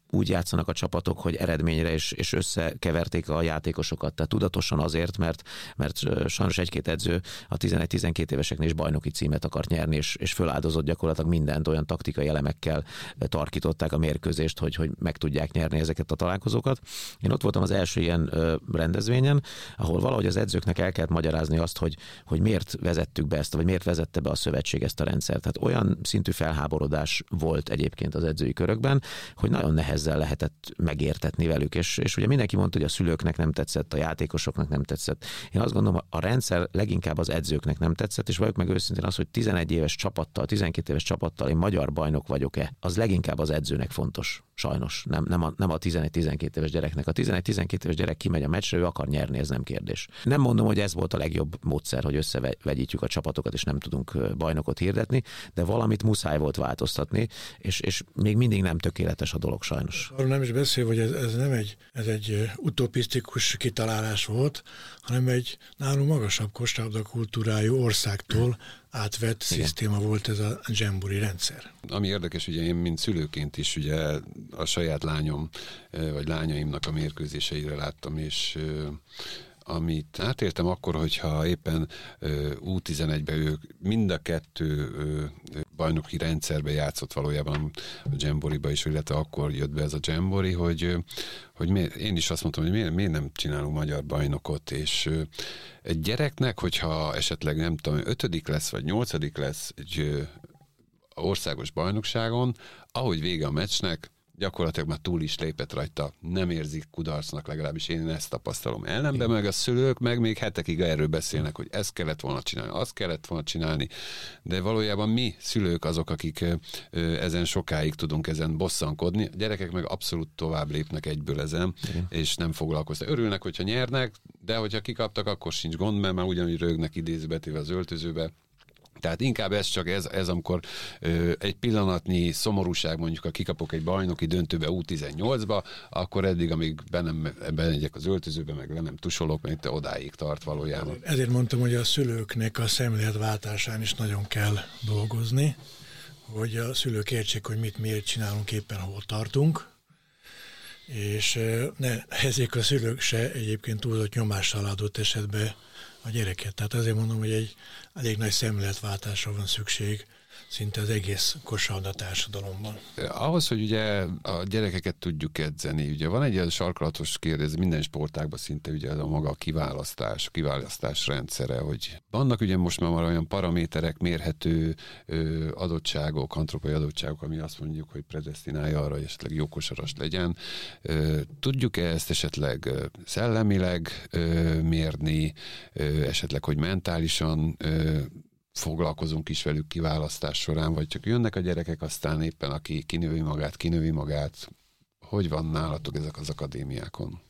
úgy játszanak a csapatok, hogy eredményre és, és összekeverték a játékosokat. Tehát tudatosan azért, mert, mert sajnos egy-két edző a tizenegy-tizenkét éveseknél is bajnoki címet akart nyerni, és, és föláldozott gyakorlatilag mindent, olyan taktikai elemekkel tarkították a mérkőzést, hogy, hogy meg tudják nyerni ezeket a találkozókat. Én ott voltam az első ilyen rendezvényen, ahol valahogy az edzőknek el kellett magyarázni azt, hogy, hogy miért vezettük be ezt, vagy miért vezette be a szövetség ezt a rendszert. Tehát olyan szintű felháborodás volt egyébként az edzői körökben, hogy nagyon nehezen lehetett megértetni velük, és, és ugye mindenki mondta, hogy a szülőknek nem tetszett, a játékosoknak nem tetszett. Én azt gondolom, a rendszer leginkább az edzőknek nem tetszett, és valljuk meg őszintén az, hogy tizenegy éves csapattal, tizenkét éves csapattal én magyar bajnok vagyok-e, az leginkább az edzőnek fontos. Sajnos, nem, nem a, nem a tizenegy-tizenkét éves gyereknek. A tizenegy-tizenkét éves gyerek kimegy a meccsre, ő akar nyerni, ez nem kérdés. Nem mondom, hogy ez volt a legjobb módszer, hogy összevegyítjük a csapatokat, és nem tudunk bajnokot hirdetni, de valamit muszáj volt változtatni, és, és még mindig nem tökéletes a dolog sajnos. Arról nem is beszél, hogy ez, ez nem egy, ez egy utopisztikus kitalálás volt, hanem egy nálunk magasabb kosárlabda kultúrájú országtól átvett Igen. szisztéma volt ez a Jamboree rendszer. Ami érdekes, ugye én, mint szülőként is ugye a saját lányom, vagy lányaimnak a mérkőzéseire láttam, és amit átéltem akkor, hogyha éppen U tizenegyben ők mind a kettő bajnoki rendszerbe játszott valójában a Jamboree-ba is, illetve akkor jött be ez a Jamboree, hogy, hogy miért, én is azt mondtam, hogy miért, miért nem csinálunk magyar bajnokot, és egy gyereknek, hogyha esetleg nem tudom, ötödik lesz, vagy nyolcadik lesz egy országos bajnokságon, ahogy vége a meccsnek, gyakorlatilag már túl is lépett rajta, nem érzik kudarcnak, legalábbis én ezt tapasztalom. Ellenben meg a szülők meg még hetekig erről beszélnek, hogy ezt kellett volna csinálni, azt kellett volna csinálni, de valójában mi szülők azok, akik ezen sokáig tudunk ezen bosszankodni, a gyerekek meg abszolút tovább lépnek egyből ezen, Igen. és nem foglalkoznak. Örülnek, hogyha nyernek, de hogyha kikaptak, akkor sincs gond, mert már ugyanúgy rögnek idézőbetéve az öltözőbe. Tehát inkább ez csak ez, ez amikor ö, egy pillanatnyi szomorúság, mondjuk ha kikapok egy bajnoki döntőbe U tizennyolcba, akkor eddig, amíg be nem bemegyek az öltözőbe, meg le nem tusolok, meg te odáig tart valójában. Ezért mondtam, hogy a szülőknek a szemléletváltásán is nagyon kell dolgozni, hogy a szülők értsék, hogy mit miért csinálunk, éppen hol tartunk, és ne helyezzék a szülők se egyébként túlzott nyomással adott esetben a gyereket. Tehát azért mondom, hogy egy elég nagy szemléletváltásra van szükség szinte az egész kosárlabda társadalomban. Ahhoz, hogy ugye a gyerekeket tudjuk edzeni, ugye van egy ilyen sarkalatos kérdés, minden sportágban szinte ugye a maga a kiválasztás, a kiválasztás rendszere, hogy vannak ugye most már olyan paraméterek, mérhető ö, adottságok, antropai adottságok, ami azt mondjuk, hogy predesztinálja arra, hogy esetleg jó kosaras legyen. Ö, tudjuk-e ezt esetleg szellemileg ö, mérni, ö, esetleg, hogy mentálisan ö, foglalkozunk is velük kiválasztás során, vagy csak jönnek a gyerekek, aztán éppen aki kinövi magát, kinövi magát. Hogy van nálatok ezek az akadémiákon?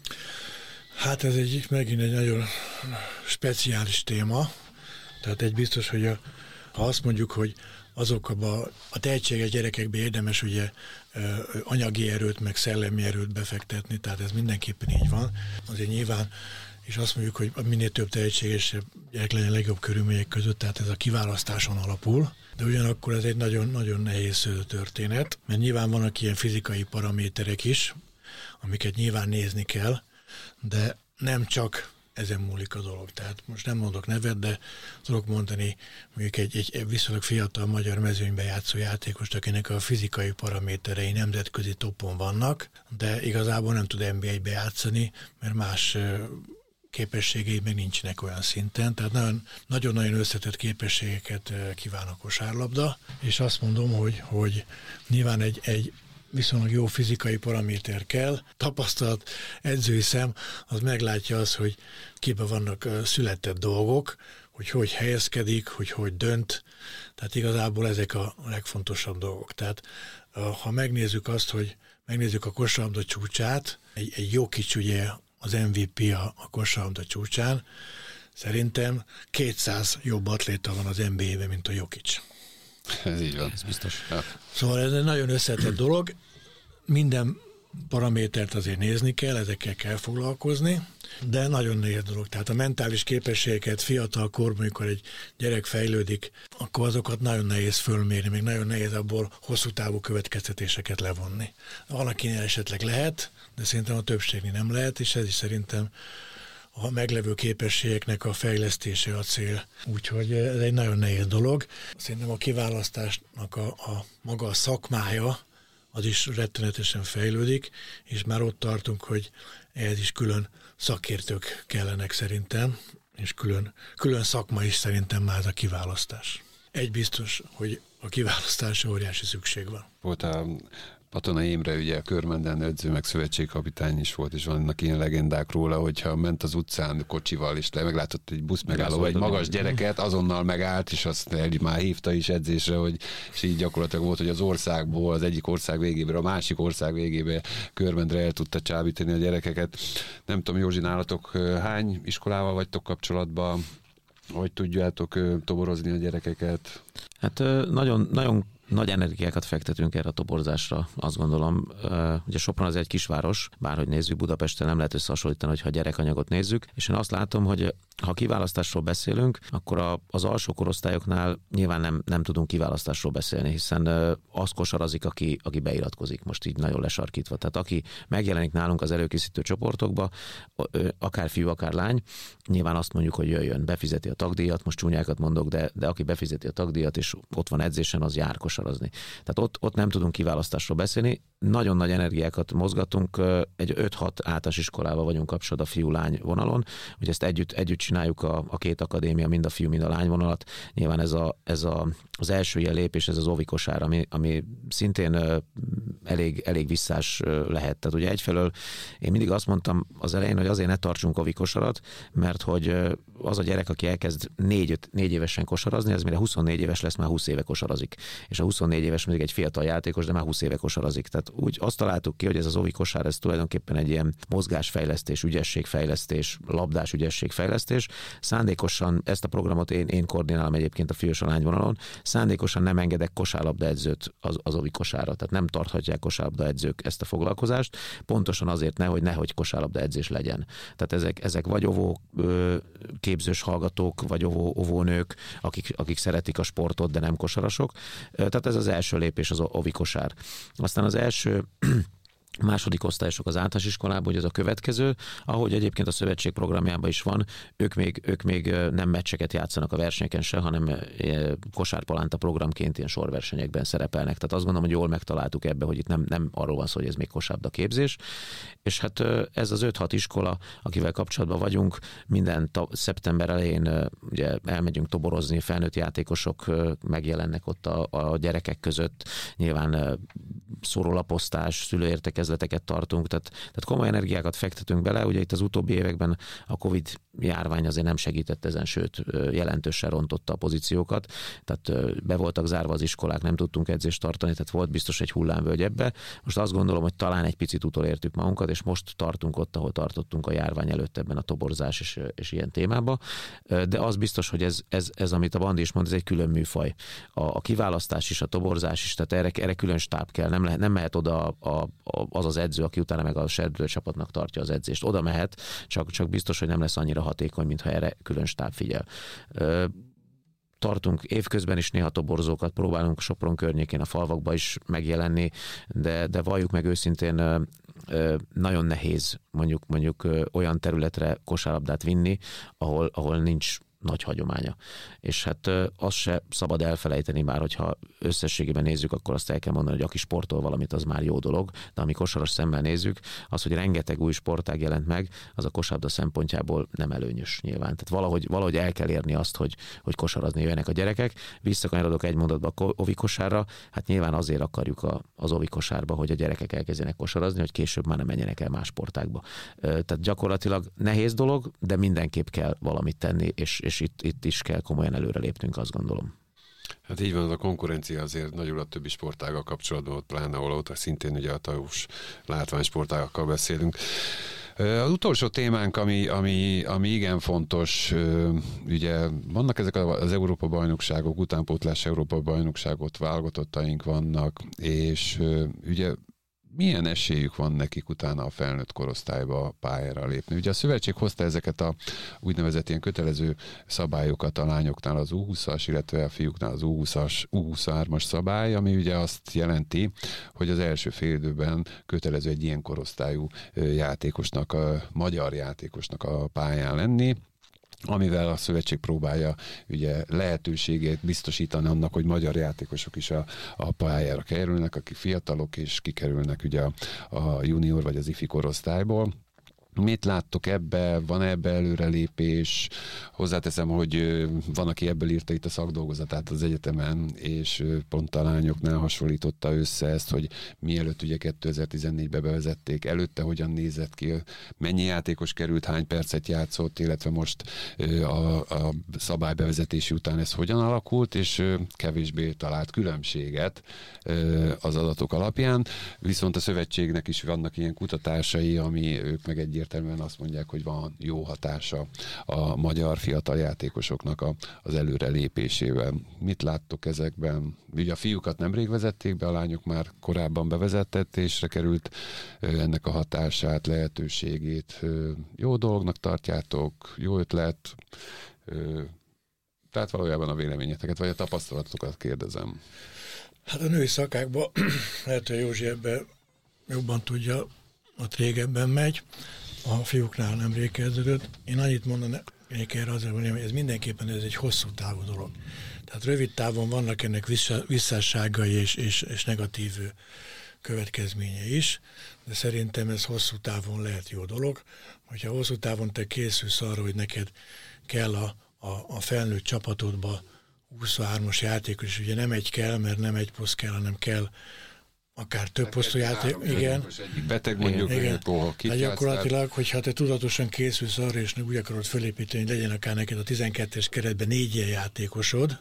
Hát ez egy megint egy nagyon speciális téma. Tehát egy biztos, hogy a, ha azt mondjuk, hogy azokba a tehetséges gyerekekbe érdemes ugye anyagi erőt, meg szellemi erőt befektetni, tehát ez mindenképpen így van. Azért nyilván és azt mondjuk, hogy minél több tehetséges gyerek legyen legjobb körülmények között, tehát ez a kiválasztáson alapul, de ugyanakkor ez egy nagyon-nagyon nehéz történet, mert nyilván vannak ilyen fizikai paraméterek is, amiket nyilván nézni kell, de nem csak ezen múlik a dolog. Tehát most nem mondok nevet, de tudok mondani mondjuk egy, egy viszonylag fiatal magyar mezőnyben játszó játékost, akinek a fizikai paraméterei nemzetközi topon vannak, de igazából nem tud en bé egybe játszani, mert más képességei még nincsenek olyan szinten, tehát nagyon, nagyon-nagyon összetett képességeket kíván a kosárlabda, és azt mondom, hogy, hogy nyilván egy, egy viszonylag jó fizikai paraméter kell, tapasztalt edzői szem, az meglátja azt, hogy kiben vannak született dolgok, hogy hogy helyezkedik, hogy hogy dönt, tehát igazából ezek a legfontosabb dolgok. Tehát ha megnézzük azt, hogy megnézzük a kosárlabda csúcsát, egy, egy Jokic ugye az em vé pé a, a kosárlabda csúcsán, szerintem kétszáz jobb atléta van az en bé á-ben, mint a Jokic. Ez így van. Ez biztos. Ja. Szóval ez egy nagyon összetett dolog, minden paramétert azért nézni kell, ezekkel kell foglalkozni, de nagyon nehéz dolog. Tehát a mentális képességeket fiatal korban, amikor egy gyerek fejlődik, akkor azokat nagyon nehéz fölmérni, még nagyon nehéz abból hosszú távú következtetéseket levonni. Van, akinél esetleg lehet, de szerintem a többségnél nem lehet, és ez is szerintem a meglevő képességeknek a fejlesztése a cél. Úgyhogy ez egy nagyon nehéz dolog. Szerintem a kiválasztásnak a, a maga a szakmája, az is rettenetesen fejlődik, és már ott tartunk, hogy ehhez is külön szakértők kellenek szerintem, és külön, külön szakma is szerintem már a kiválasztás. Egy biztos, hogy a kiválasztásra óriási szükség van. Volt a Patona Imre, ugye a Körmenden edző, meg szövetségkapitány is volt, és vannak ilyen legendák róla, hogyha ment az utcán kocsival, és le meglátott egy busz megálló, egy magas gyereket, azonnal megállt, és azt már hívta is edzésre, hogy és így gyakorlatilag volt, hogy az országból, az egyik ország végébe, a másik ország végébe Körmendre el tudta csábítani a gyerekeket. Nem tudom, Józsi, nálatok hány iskolával vagytok kapcsolatban? Hogy tudjátok toborozni a gyerekeket? Hát nagyon, nagyon nagy energiákat fektetünk erre a toborzásra, azt gondolom. Ugye Sopron az egy kisváros, bárhogy nézzük, Budapesten nem lehet összehasonlítani, hogyha a gyerekanyagot nézzük, és én azt látom, hogy ha kiválasztásról beszélünk, akkor a, az alsó korosztályoknál nyilván nem, nem tudunk kiválasztásról beszélni, hiszen az kosarazik, aki, aki beiratkozik, most így nagyon lesarkítva. Tehát aki megjelenik nálunk az előkészítő csoportokba, akár fiú, akár lány, nyilván azt mondjuk, hogy jöjjön, befizeti a tagdíjat, most csúnyákat mondok, de, de aki befizeti a tagdíjat, és ott van edzésen, az jár kosarazni. Tehát ott, ott nem tudunk kiválasztásról beszélni. Nagyon nagy energiákat mozgatunk, egy öt-hat általános iskolával vagyunk kapcsolatban a fiú-lány vonalon, hogy ezt együtt, együtt csináljuk a, a két akadémia, mind a fiú, mind a lány vonalat. Nyilván ez, a, ez a, az első ilyen lépés, ez az óvi kosár, ami, ami szintén elég, elég visszás lehet. Tehát ugye egyfelől én mindig azt mondtam az elején, hogy azért ne tartsunk óvi kosarat, mert hogy az a gyerek, aki elkezd négy, négy évesen kosarazni, ez mire huszonnégy éves lesz, már húsz éve kosarazik. És a huszonnégy éves még egy fiatal játékos, de már húsz éve kosarazik. Tehát úgy azt találtuk ki, hogy ez az óvi kosár, ez tulajdonképpen egy ilyen mozgásfejlesztés, ügyességfejlesztés, labdás ügyességfejlesztés. Szándékosan ezt a programot én, én koordinálom egyébként a fiús a lány vonalon, szándékosan nem engedek kosárlabda edzőt az, az óvi kosárra. Tehát nem tarthatják kosárlabda edzők ezt a foglalkozást, pontosan azért ne, hogy nehogy kosárlabda edzés legyen. Tehát ezek, ezek vagy óvó képzős hallgatók, vagy óvó, óvónők, akik, akik szeretik a sportot, de nem kosarasok. Tehát ez az első lépés, az óvi kosár. Aztán az első második osztályosok az általános iskolában, hogy ez a következő, ahogy egyébként a szövetség programjában is van, ők még, ők még nem meccseket játszanak a versenyeken se, hanem kosárpalánta programként ilyen sorversenyekben szerepelnek. Tehát azt gondolom, hogy jól megtaláltuk ebbe, hogy itt nem, nem arról van szó, hogy ez még kosárlabda képzés. És hát ez az öt-hat iskola, akivel kapcsolatban vagyunk, minden ta- szeptember elején ugye elmegyünk toborozni, felnőtt játékosok megjelennek ott a, a gyerekek között, nyilván szórólaposztás, szülőértekezleteket tartunk, tehát, tehát komoly energiákat fektetünk bele, ugye itt az utóbbi években a Covid járvány azért nem segített ezen, sőt jelentősen rontotta a pozíciókat, tehát be voltak zárva az iskolák, nem tudtunk edzést tartani, tehát volt biztos egy hullámvölgy ebbe. Most azt gondolom, hogy talán egy picit utolértük magunkat, és most tartunk ott, ahol tartottunk a járvány előtt ebben a toborzás és, és ilyen témában. De az biztos, hogy ez, ez, ez amit a Bandi is mond, ez egy külön műfaj. A, a kiválasztás is, a toborzás is, tehát erre, erre külön stáb kell. Nem, lehet, nem mehet oda a, a, az az edző, aki utána meg a serdülő csapatnak tartja az edzést. Oda mehet, csak, csak biztos, hogy nem lesz annyira hatékony, mintha erre külön stáb figyel. Tartunk évközben is néha toborzókat, próbálunk Sopron környékén a falvakba is megjelenni, de, de valljuk meg őszintén, nagyon nehéz mondjuk, mondjuk olyan területre kosárlabdát vinni, ahol, ahol nincs nagy hagyománya. És hát azt se szabad elfelejteni már, hogyha összességében nézzük, akkor azt el kell mondani, hogy aki sportol valamit, az már jó dolog, de ami kosaras szemmel nézzük, az, hogy rengeteg új sportág jelent meg, az a kosárlabda szempontjából nem előnyös nyilván. Tehát valahogy, valahogy el kell érni azt, hogy, hogy kosarazni jöjjenek a gyerekek. Visszakanyarodok egy mondatba a óvi kosárra, hát nyilván azért akarjuk a, az óvi kosárba, hogy a gyerekek elkezdjenek kosarazni, hogy később már nem menjenek el más sportágba. Tehát gyakorlatilag nehéz dolog, de mindenképp kell valamit tenni, és és itt, itt is kell komolyan előrelépnünk, azt gondolom. Hát így van, a konkurencia azért nagyul a többi sportággal kapcsolatban, ott pláne ahol ott szintén ugye a tajós látványsportágakkal beszélünk. Az utolsó témánk, ami, ami, ami igen fontos, ugye vannak ezek az Európa-bajnokságok, utánpótlás Európa-bajnokságot, válogatottaink vannak, és ugye milyen esélyük van nekik utána a felnőtt korosztályba pályára lépni? Ugye a szövetség hozta ezeket a úgynevezett ilyen kötelező szabályokat a lányoknál az U húszas, illetve a fiúknál az U húszas, U huszonhármas szabály, ami ugye azt jelenti, hogy az első fél időben kötelező egy ilyen korosztályú játékosnak, a magyar játékosnak a pályán lenni, amivel a szövetség próbálja ugye lehetőségét biztosítani annak, hogy magyar játékosok is a, a pályára kerülnek, akik fiatalok, és kikerülnek ugye a, a junior vagy az ifi korosztályból. Mit láttok ebbe? Van ebbe előrelépés? Hozzáteszem, hogy van, aki ebből írta itt a szakdolgozatát az egyetemen, és pont a lányoknál hasonlította össze ezt, hogy mielőtt ugye kétezer-tizennégybe bevezették, előtte hogyan nézett ki, mennyi játékos került, hány percet játszott, illetve most a, a szabály bevezetési után ez hogyan alakult, és kevésbé talált különbséget az adatok alapján. Viszont a szövetségnek is vannak ilyen kutatásai, ami ők meg egy egyértelműen azt mondják, hogy van jó hatása a magyar fiatal játékosoknak a, az előrelépésében. Mit láttok ezekben? Ugye a fiúkat nemrég vezették be, a lányok már korábban bevezettetésre került ennek a hatását, lehetőségét. Jó dolognak tartjátok? Jó ötlet? Tehát valójában a véleményeteket, vagy a tapasztalatokat kérdezem. Hát a női szakákban, lehet, hogy Józsi ebben jobban tudja, ott régebben megy, a fiúknál nemrég kezdődött. Én annyit mondanék erre azért, hogy ez mindenképpen ez egy hosszú távú dolog. Tehát rövid távon vannak ennek vissza, visszásságai és, és, és negatív következménye is, de szerintem ez hosszú távon lehet jó dolog. Hogyha hosszú távon te készülsz arra, hogy neked kell a, a, a felnőtt csapatodba huszonhármas játékos, ugye nem egy kell, mert nem egy poszt kell, hanem kell akár több posztú játék, igen. Beteg mondjuk, igen. Hogy kit gyakorlatilag, hogyha te tudatosan készülsz arra, és úgy akarod felépíteni, hogy legyen akár neked a tizenkettes keretben négy ilyen játékosod,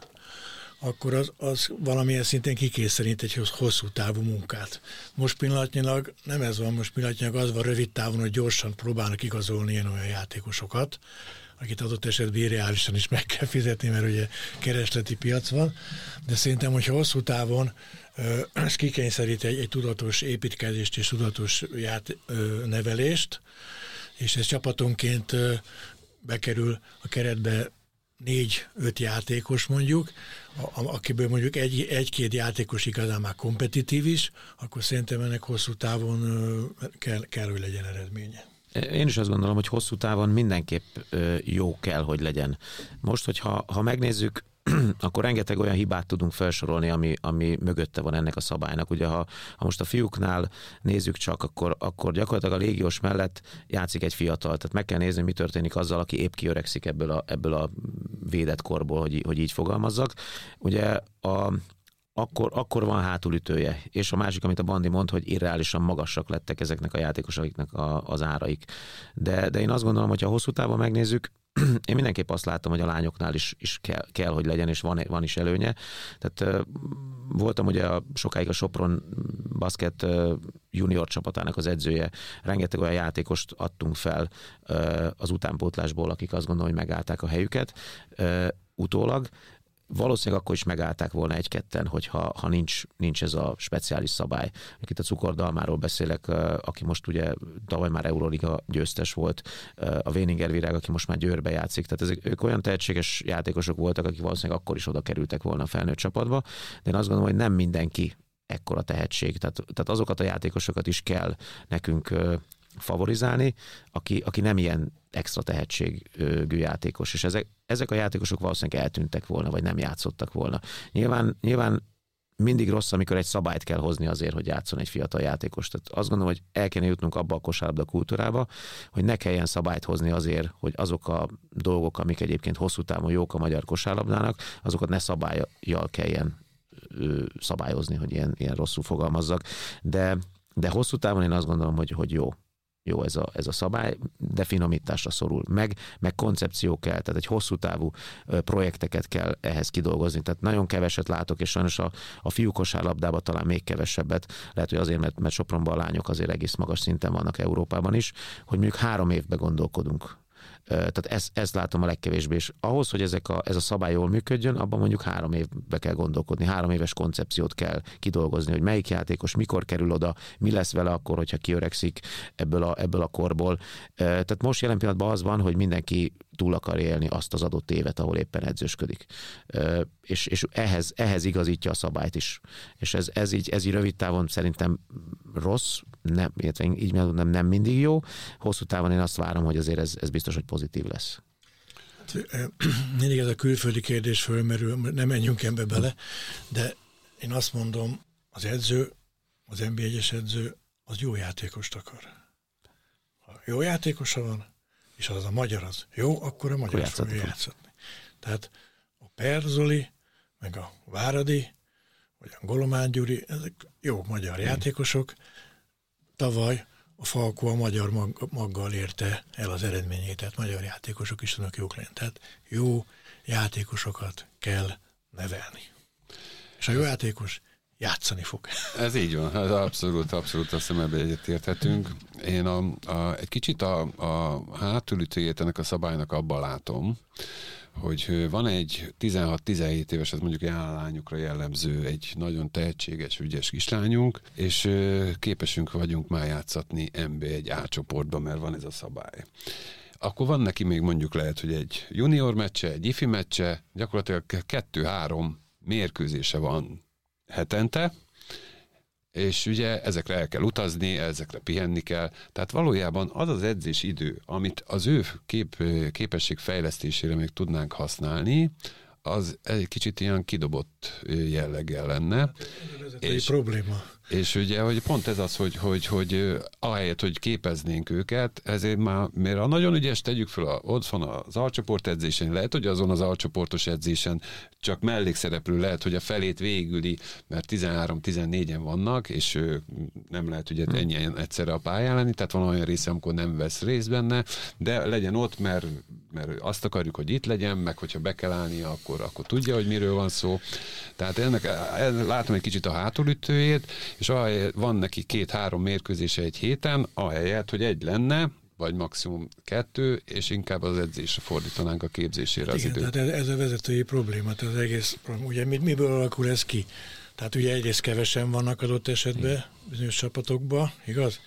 akkor az, az valamilyen szinten kikényszerít egy hosszú távú munkát. Most pillanatnyilag nem ez van, most pillanatnyilag az van rövid távon, hogy gyorsan próbálnak igazolni ilyen olyan játékosokat, akit adott esetben irreálisan is meg kell fizetni, mert ugye keresleti piac van, de szerintem, hogyha hosszú távon ez kikényszerít egy, egy tudatos építkezést és tudatos ját, ö, nevelést, és ez csapatonként ö, bekerül a keretbe négy-öt játékos mondjuk, a, a, akiből mondjuk egy, egy-két játékos igazán már kompetitív is, akkor szerintem ennek hosszú távon ö, kell, kell, hogy legyen eredménye. Én is azt gondolom, hogy hosszú távon mindenképp jó kell, hogy legyen. Most, hogyha ha megnézzük, akkor rengeteg olyan hibát tudunk felsorolni, ami, ami mögötte van ennek a szabálynak. Ugye, ha, ha most a fiúknál nézzük csak, akkor, akkor gyakorlatilag a légiós mellett játszik egy fiatal. Tehát meg kell nézni, mi történik azzal, aki épp kiöregszik ebből a, ebből a védett korból, hogy, hogy így fogalmazzak. Ugye a Akkor, akkor van hátulütője. És a másik, amit a Bandi mond, hogy irreálisan magasak lettek ezeknek a játékosoknak a, az áraik. De, de én azt gondolom, hogy ha hosszú távon megnézzük, én mindenképp azt látom, hogy a lányoknál is, is kell, kell, hogy legyen, és van, van is előnye. Tehát voltam ugye a, sokáig a Sopron Basket junior csapatának az edzője. Rengeteg olyan játékost adtunk fel az utánpótlásból, akik azt gondolom, hogy megállták a helyüket utólag. Valószínűleg akkor is megállták volna egy-ketten, hogyha ha nincs, nincs ez a speciális szabály. Itt a Cukordalmáról beszélek, aki most ugye tavaly már Euroliga győztes volt, a Véninger Virág, aki most már Győrbe játszik. Tehát ezek, ők olyan tehetséges játékosok voltak, akik valószínűleg akkor is oda kerültek volna a felnőtt csapatba, de én azt gondolom, hogy nem mindenki ekkora tehetség. Tehát, tehát azokat a játékosokat is kell nekünk favorizálni, aki, aki nem ilyen extra tehetségű játékos, és ezek, ezek a játékosok valószínűleg eltűntek volna, vagy nem játszottak volna. Nyilván, nyilván mindig rossz, amikor egy szabályt kell hozni azért, hogy játszon egy fiatal játékos. Tehát azt gondolom, hogy el kéne jutnunk abba a kosárlabda kultúrába, hogy ne kelljen szabályt hozni azért, hogy azok a dolgok, amik egyébként hosszú távon jók a magyar kosárlabdának, azokat ne szabállyal kelljen ö, szabályozni, hogy ilyen, ilyen rosszul fogalmazzak. De, de hosszú távon én azt gondolom, hogy, hogy jó. Jó ez a, ez a szabály, de finomításra szorul. Meg, meg koncepció kell, tehát egy hosszú távú projekteket kell ehhez kidolgozni. Tehát nagyon keveset látok, és sajnos a, a fiú kosárlabdában talán még kevesebbet. Lehet, hogy azért, mert, mert Sopronban a lányok azért egész magas szinten vannak Európában is, hogy mondjuk három évbe gondolkodunk. Tehát ezt, ezt látom a legkevésbé, és ahhoz, hogy ezek a, ez a szabály jól működjön, abban mondjuk három évbe kell gondolkodni, három éves koncepciót kell kidolgozni, hogy melyik játékos mikor kerül oda, mi lesz vele akkor, hogyha kiöregszik ebből a, ebből a korból. Tehát most jelen pillanatban az van, hogy mindenki túl akar élni azt az adott évet, ahol éppen edzősködik. És, és ehhez, ehhez igazítja a szabályt is. És ez, ez, így, ez így rövid távon szerintem rossz, nem, illetve így nem, nem mindig jó. Hosszú távon én azt várom, hogy azért ez, ez biztos, hogy pozitív lesz. Mindig ez a külföldi kérdés fölmerül, nem menjünk ebbe bele, de én azt mondom, az edző, az en bé egyes edző, az jó játékost akar. Ha jó játékosa van, és az a magyar az jó, akkor a magyar fogja játszatni. Tehát a Perzoli, meg a Váradi, vagy a Golomán Gyuri, ezek jó magyar hmm. játékosok. Tavaly a Falko a magyar mag, maggal érte el az eredményét, tehát magyar játékosok is tudnak jók lenni. Tehát jó játékosokat kell nevelni. És a jó játékos játszani fog. Ez így van, ez abszolút, abszolút azt hiszem, ebben egyetérthetünk. Én a, a, egy kicsit a, a hátulütőjét ennek a szabálynak abban látom, hogy van egy tizenhat-tizenhét éves, ez mondjuk lányokra jellemző, egy nagyon tehetséges, ügyes kislányunk, és képesünk vagyunk már játszatni en bé egy A csoportban, mert van ez a szabály. Akkor van neki még mondjuk lehet, hogy egy junior meccse, egy ifi meccse, gyakorlatilag kettő-három mérkőzése van hetente, és ugye ezekre el kell utazni, ezekre pihenni kell. Tehát valójában az az edzés idő, amit az ő kép, képesség fejlesztésére még tudnánk használni, az egy kicsit ilyen kidobott jelleggel lenne. Ez egy probléma. És ugye, hogy pont ez az, hogy, hogy, hogy ahelyett, hogy képeznénk őket, ezért már, mert a nagyon ügyes tegyük föl, a, ott van az alcsoport edzésen, lehet, hogy azon az alcsoportos edzésen csak mellékszereplő, lehet, hogy a felét végüli, mert tizenhárom-tizennégyen vannak, és nem lehet ugye ennyien egyszerre a pályán lenni, tehát van olyan része, amikor nem vesz részt benne, de legyen ott, mert, mert azt akarjuk, hogy itt legyen, meg hogyha be kell állnia, akkor, akkor tudja, hogy miről van szó. Tehát ennek látom egy kicsit a hátulütőjét, és ahelyett van neki két-három mérkőzése egy héten, ahelyett, hogy egy lenne, vagy maximum kettő, és inkább az edzésre fordítanánk a képzésére az igen, időt. Tehát ez, ez a vezetői probléma, tehát az egész probléma. Ugye miből alakul ez ki? Tehát ugye egyrészt kevesen vannak adott esetben bizonyos csapatokban, igaz?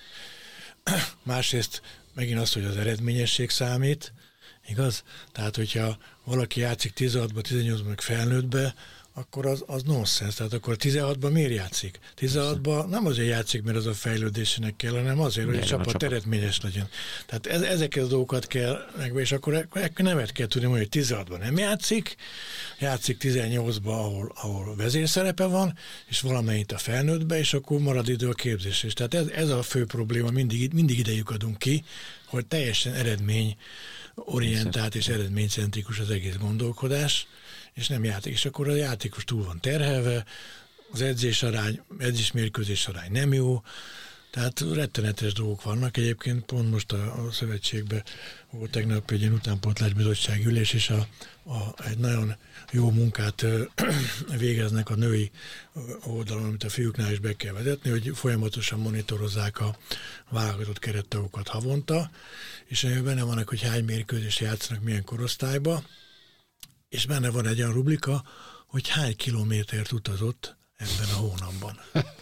Másrészt megint az, hogy az eredményesség számít, igaz? Tehát hogyha valaki játszik tizenhatba, tizennyolcba, meg felnőttbe, akkor az, az nonsense. Tehát akkor tizenhatban miért játszik? tizenhatban nem azért játszik, mert az a fejlődésének kell, hanem azért, hogy a csapat, a csapat eredményes legyen. Tehát ez, ezeket a dolgokat kell meg, és akkor, akkor nemet kell tudni, hogy tizenhatban nem játszik, játszik tizennyolcban, ahol, ahol vezérszerepe van, és valamelyik a felnőttbe, és akkor marad idő a képzésre. Tehát ez, ez a fő probléma, mindig, mindig idejük adunk ki, hogy teljesen eredmény orientált és eredménycentrikus az egész gondolkodás, és nem játék. És akkor a játékos túl van terhelve, az edzés arány, edzés-mérkőzés arány nem jó, tehát rettenetes dolgok vannak. Egyébként pont most a, a szövetségben volt tegnap egy ilyen utánpótlás bizottság ülés, és a, a, egy nagyon jó munkát végeznek a női oldalon, amit a fiúknál is be kell vezetni, hogy folyamatosan monitorozzák a válogatott kerettagokat havonta, és benne vannak, hogy hány mérkőzést játszanak milyen korosztályba, és benne van egy olyan rubrika, hogy hány kilométert utazott ebben a hónapban.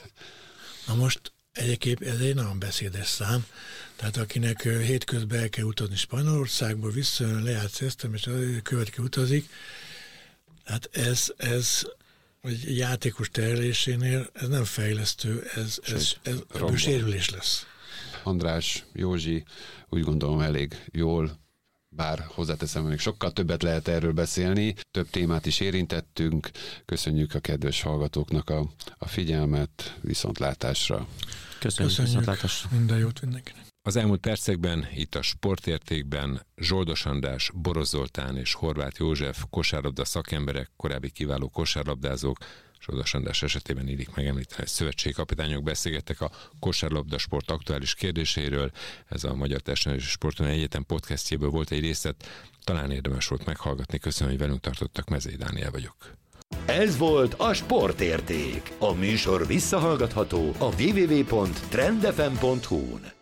Na most egyébként ez egy nagyon beszédes szám, tehát akinek hétközben el kell utazni Spanyolországból, visszajön, lejátsz eztem, és következő utazik, hát ez, ez egy játékos terhelésénél, ez nem fejlesztő, ez, ez, ez ebből sérülés lesz. András, Józsi, úgy gondolom elég jól, bár hozzáteszem, még sokkal többet lehet erről beszélni, több témát is érintettünk, köszönjük a kedves hallgatóknak a, a figyelmet, viszontlátásra. Köszönjük, Köszönjük. viszontlátásra. Minden jót mindenkinek. Az elmúlt percekben itt a Sportértékben Zsoldos András, Borosz Zoltán és Horváth József kosárlabda szakemberek, korábbi kiváló kosárlabdázók, Zsoldos András esetében illik megemlíteni, hogy szövetségi kapitányok beszélgettek a kosárlabda sport aktuális kérdéseiről. Ez a Magyar Testnevelési Sportudományi Egyetem podcastjéből volt egy részlet, talán érdemes volt meghallgatni. Köszönöm, hogy velünk tartottak, Mezei Dániel vagyok. Ez volt a Sportérték. A műsor visszahallgatható a double-u double-u double-u pont trend f m pont hu-n.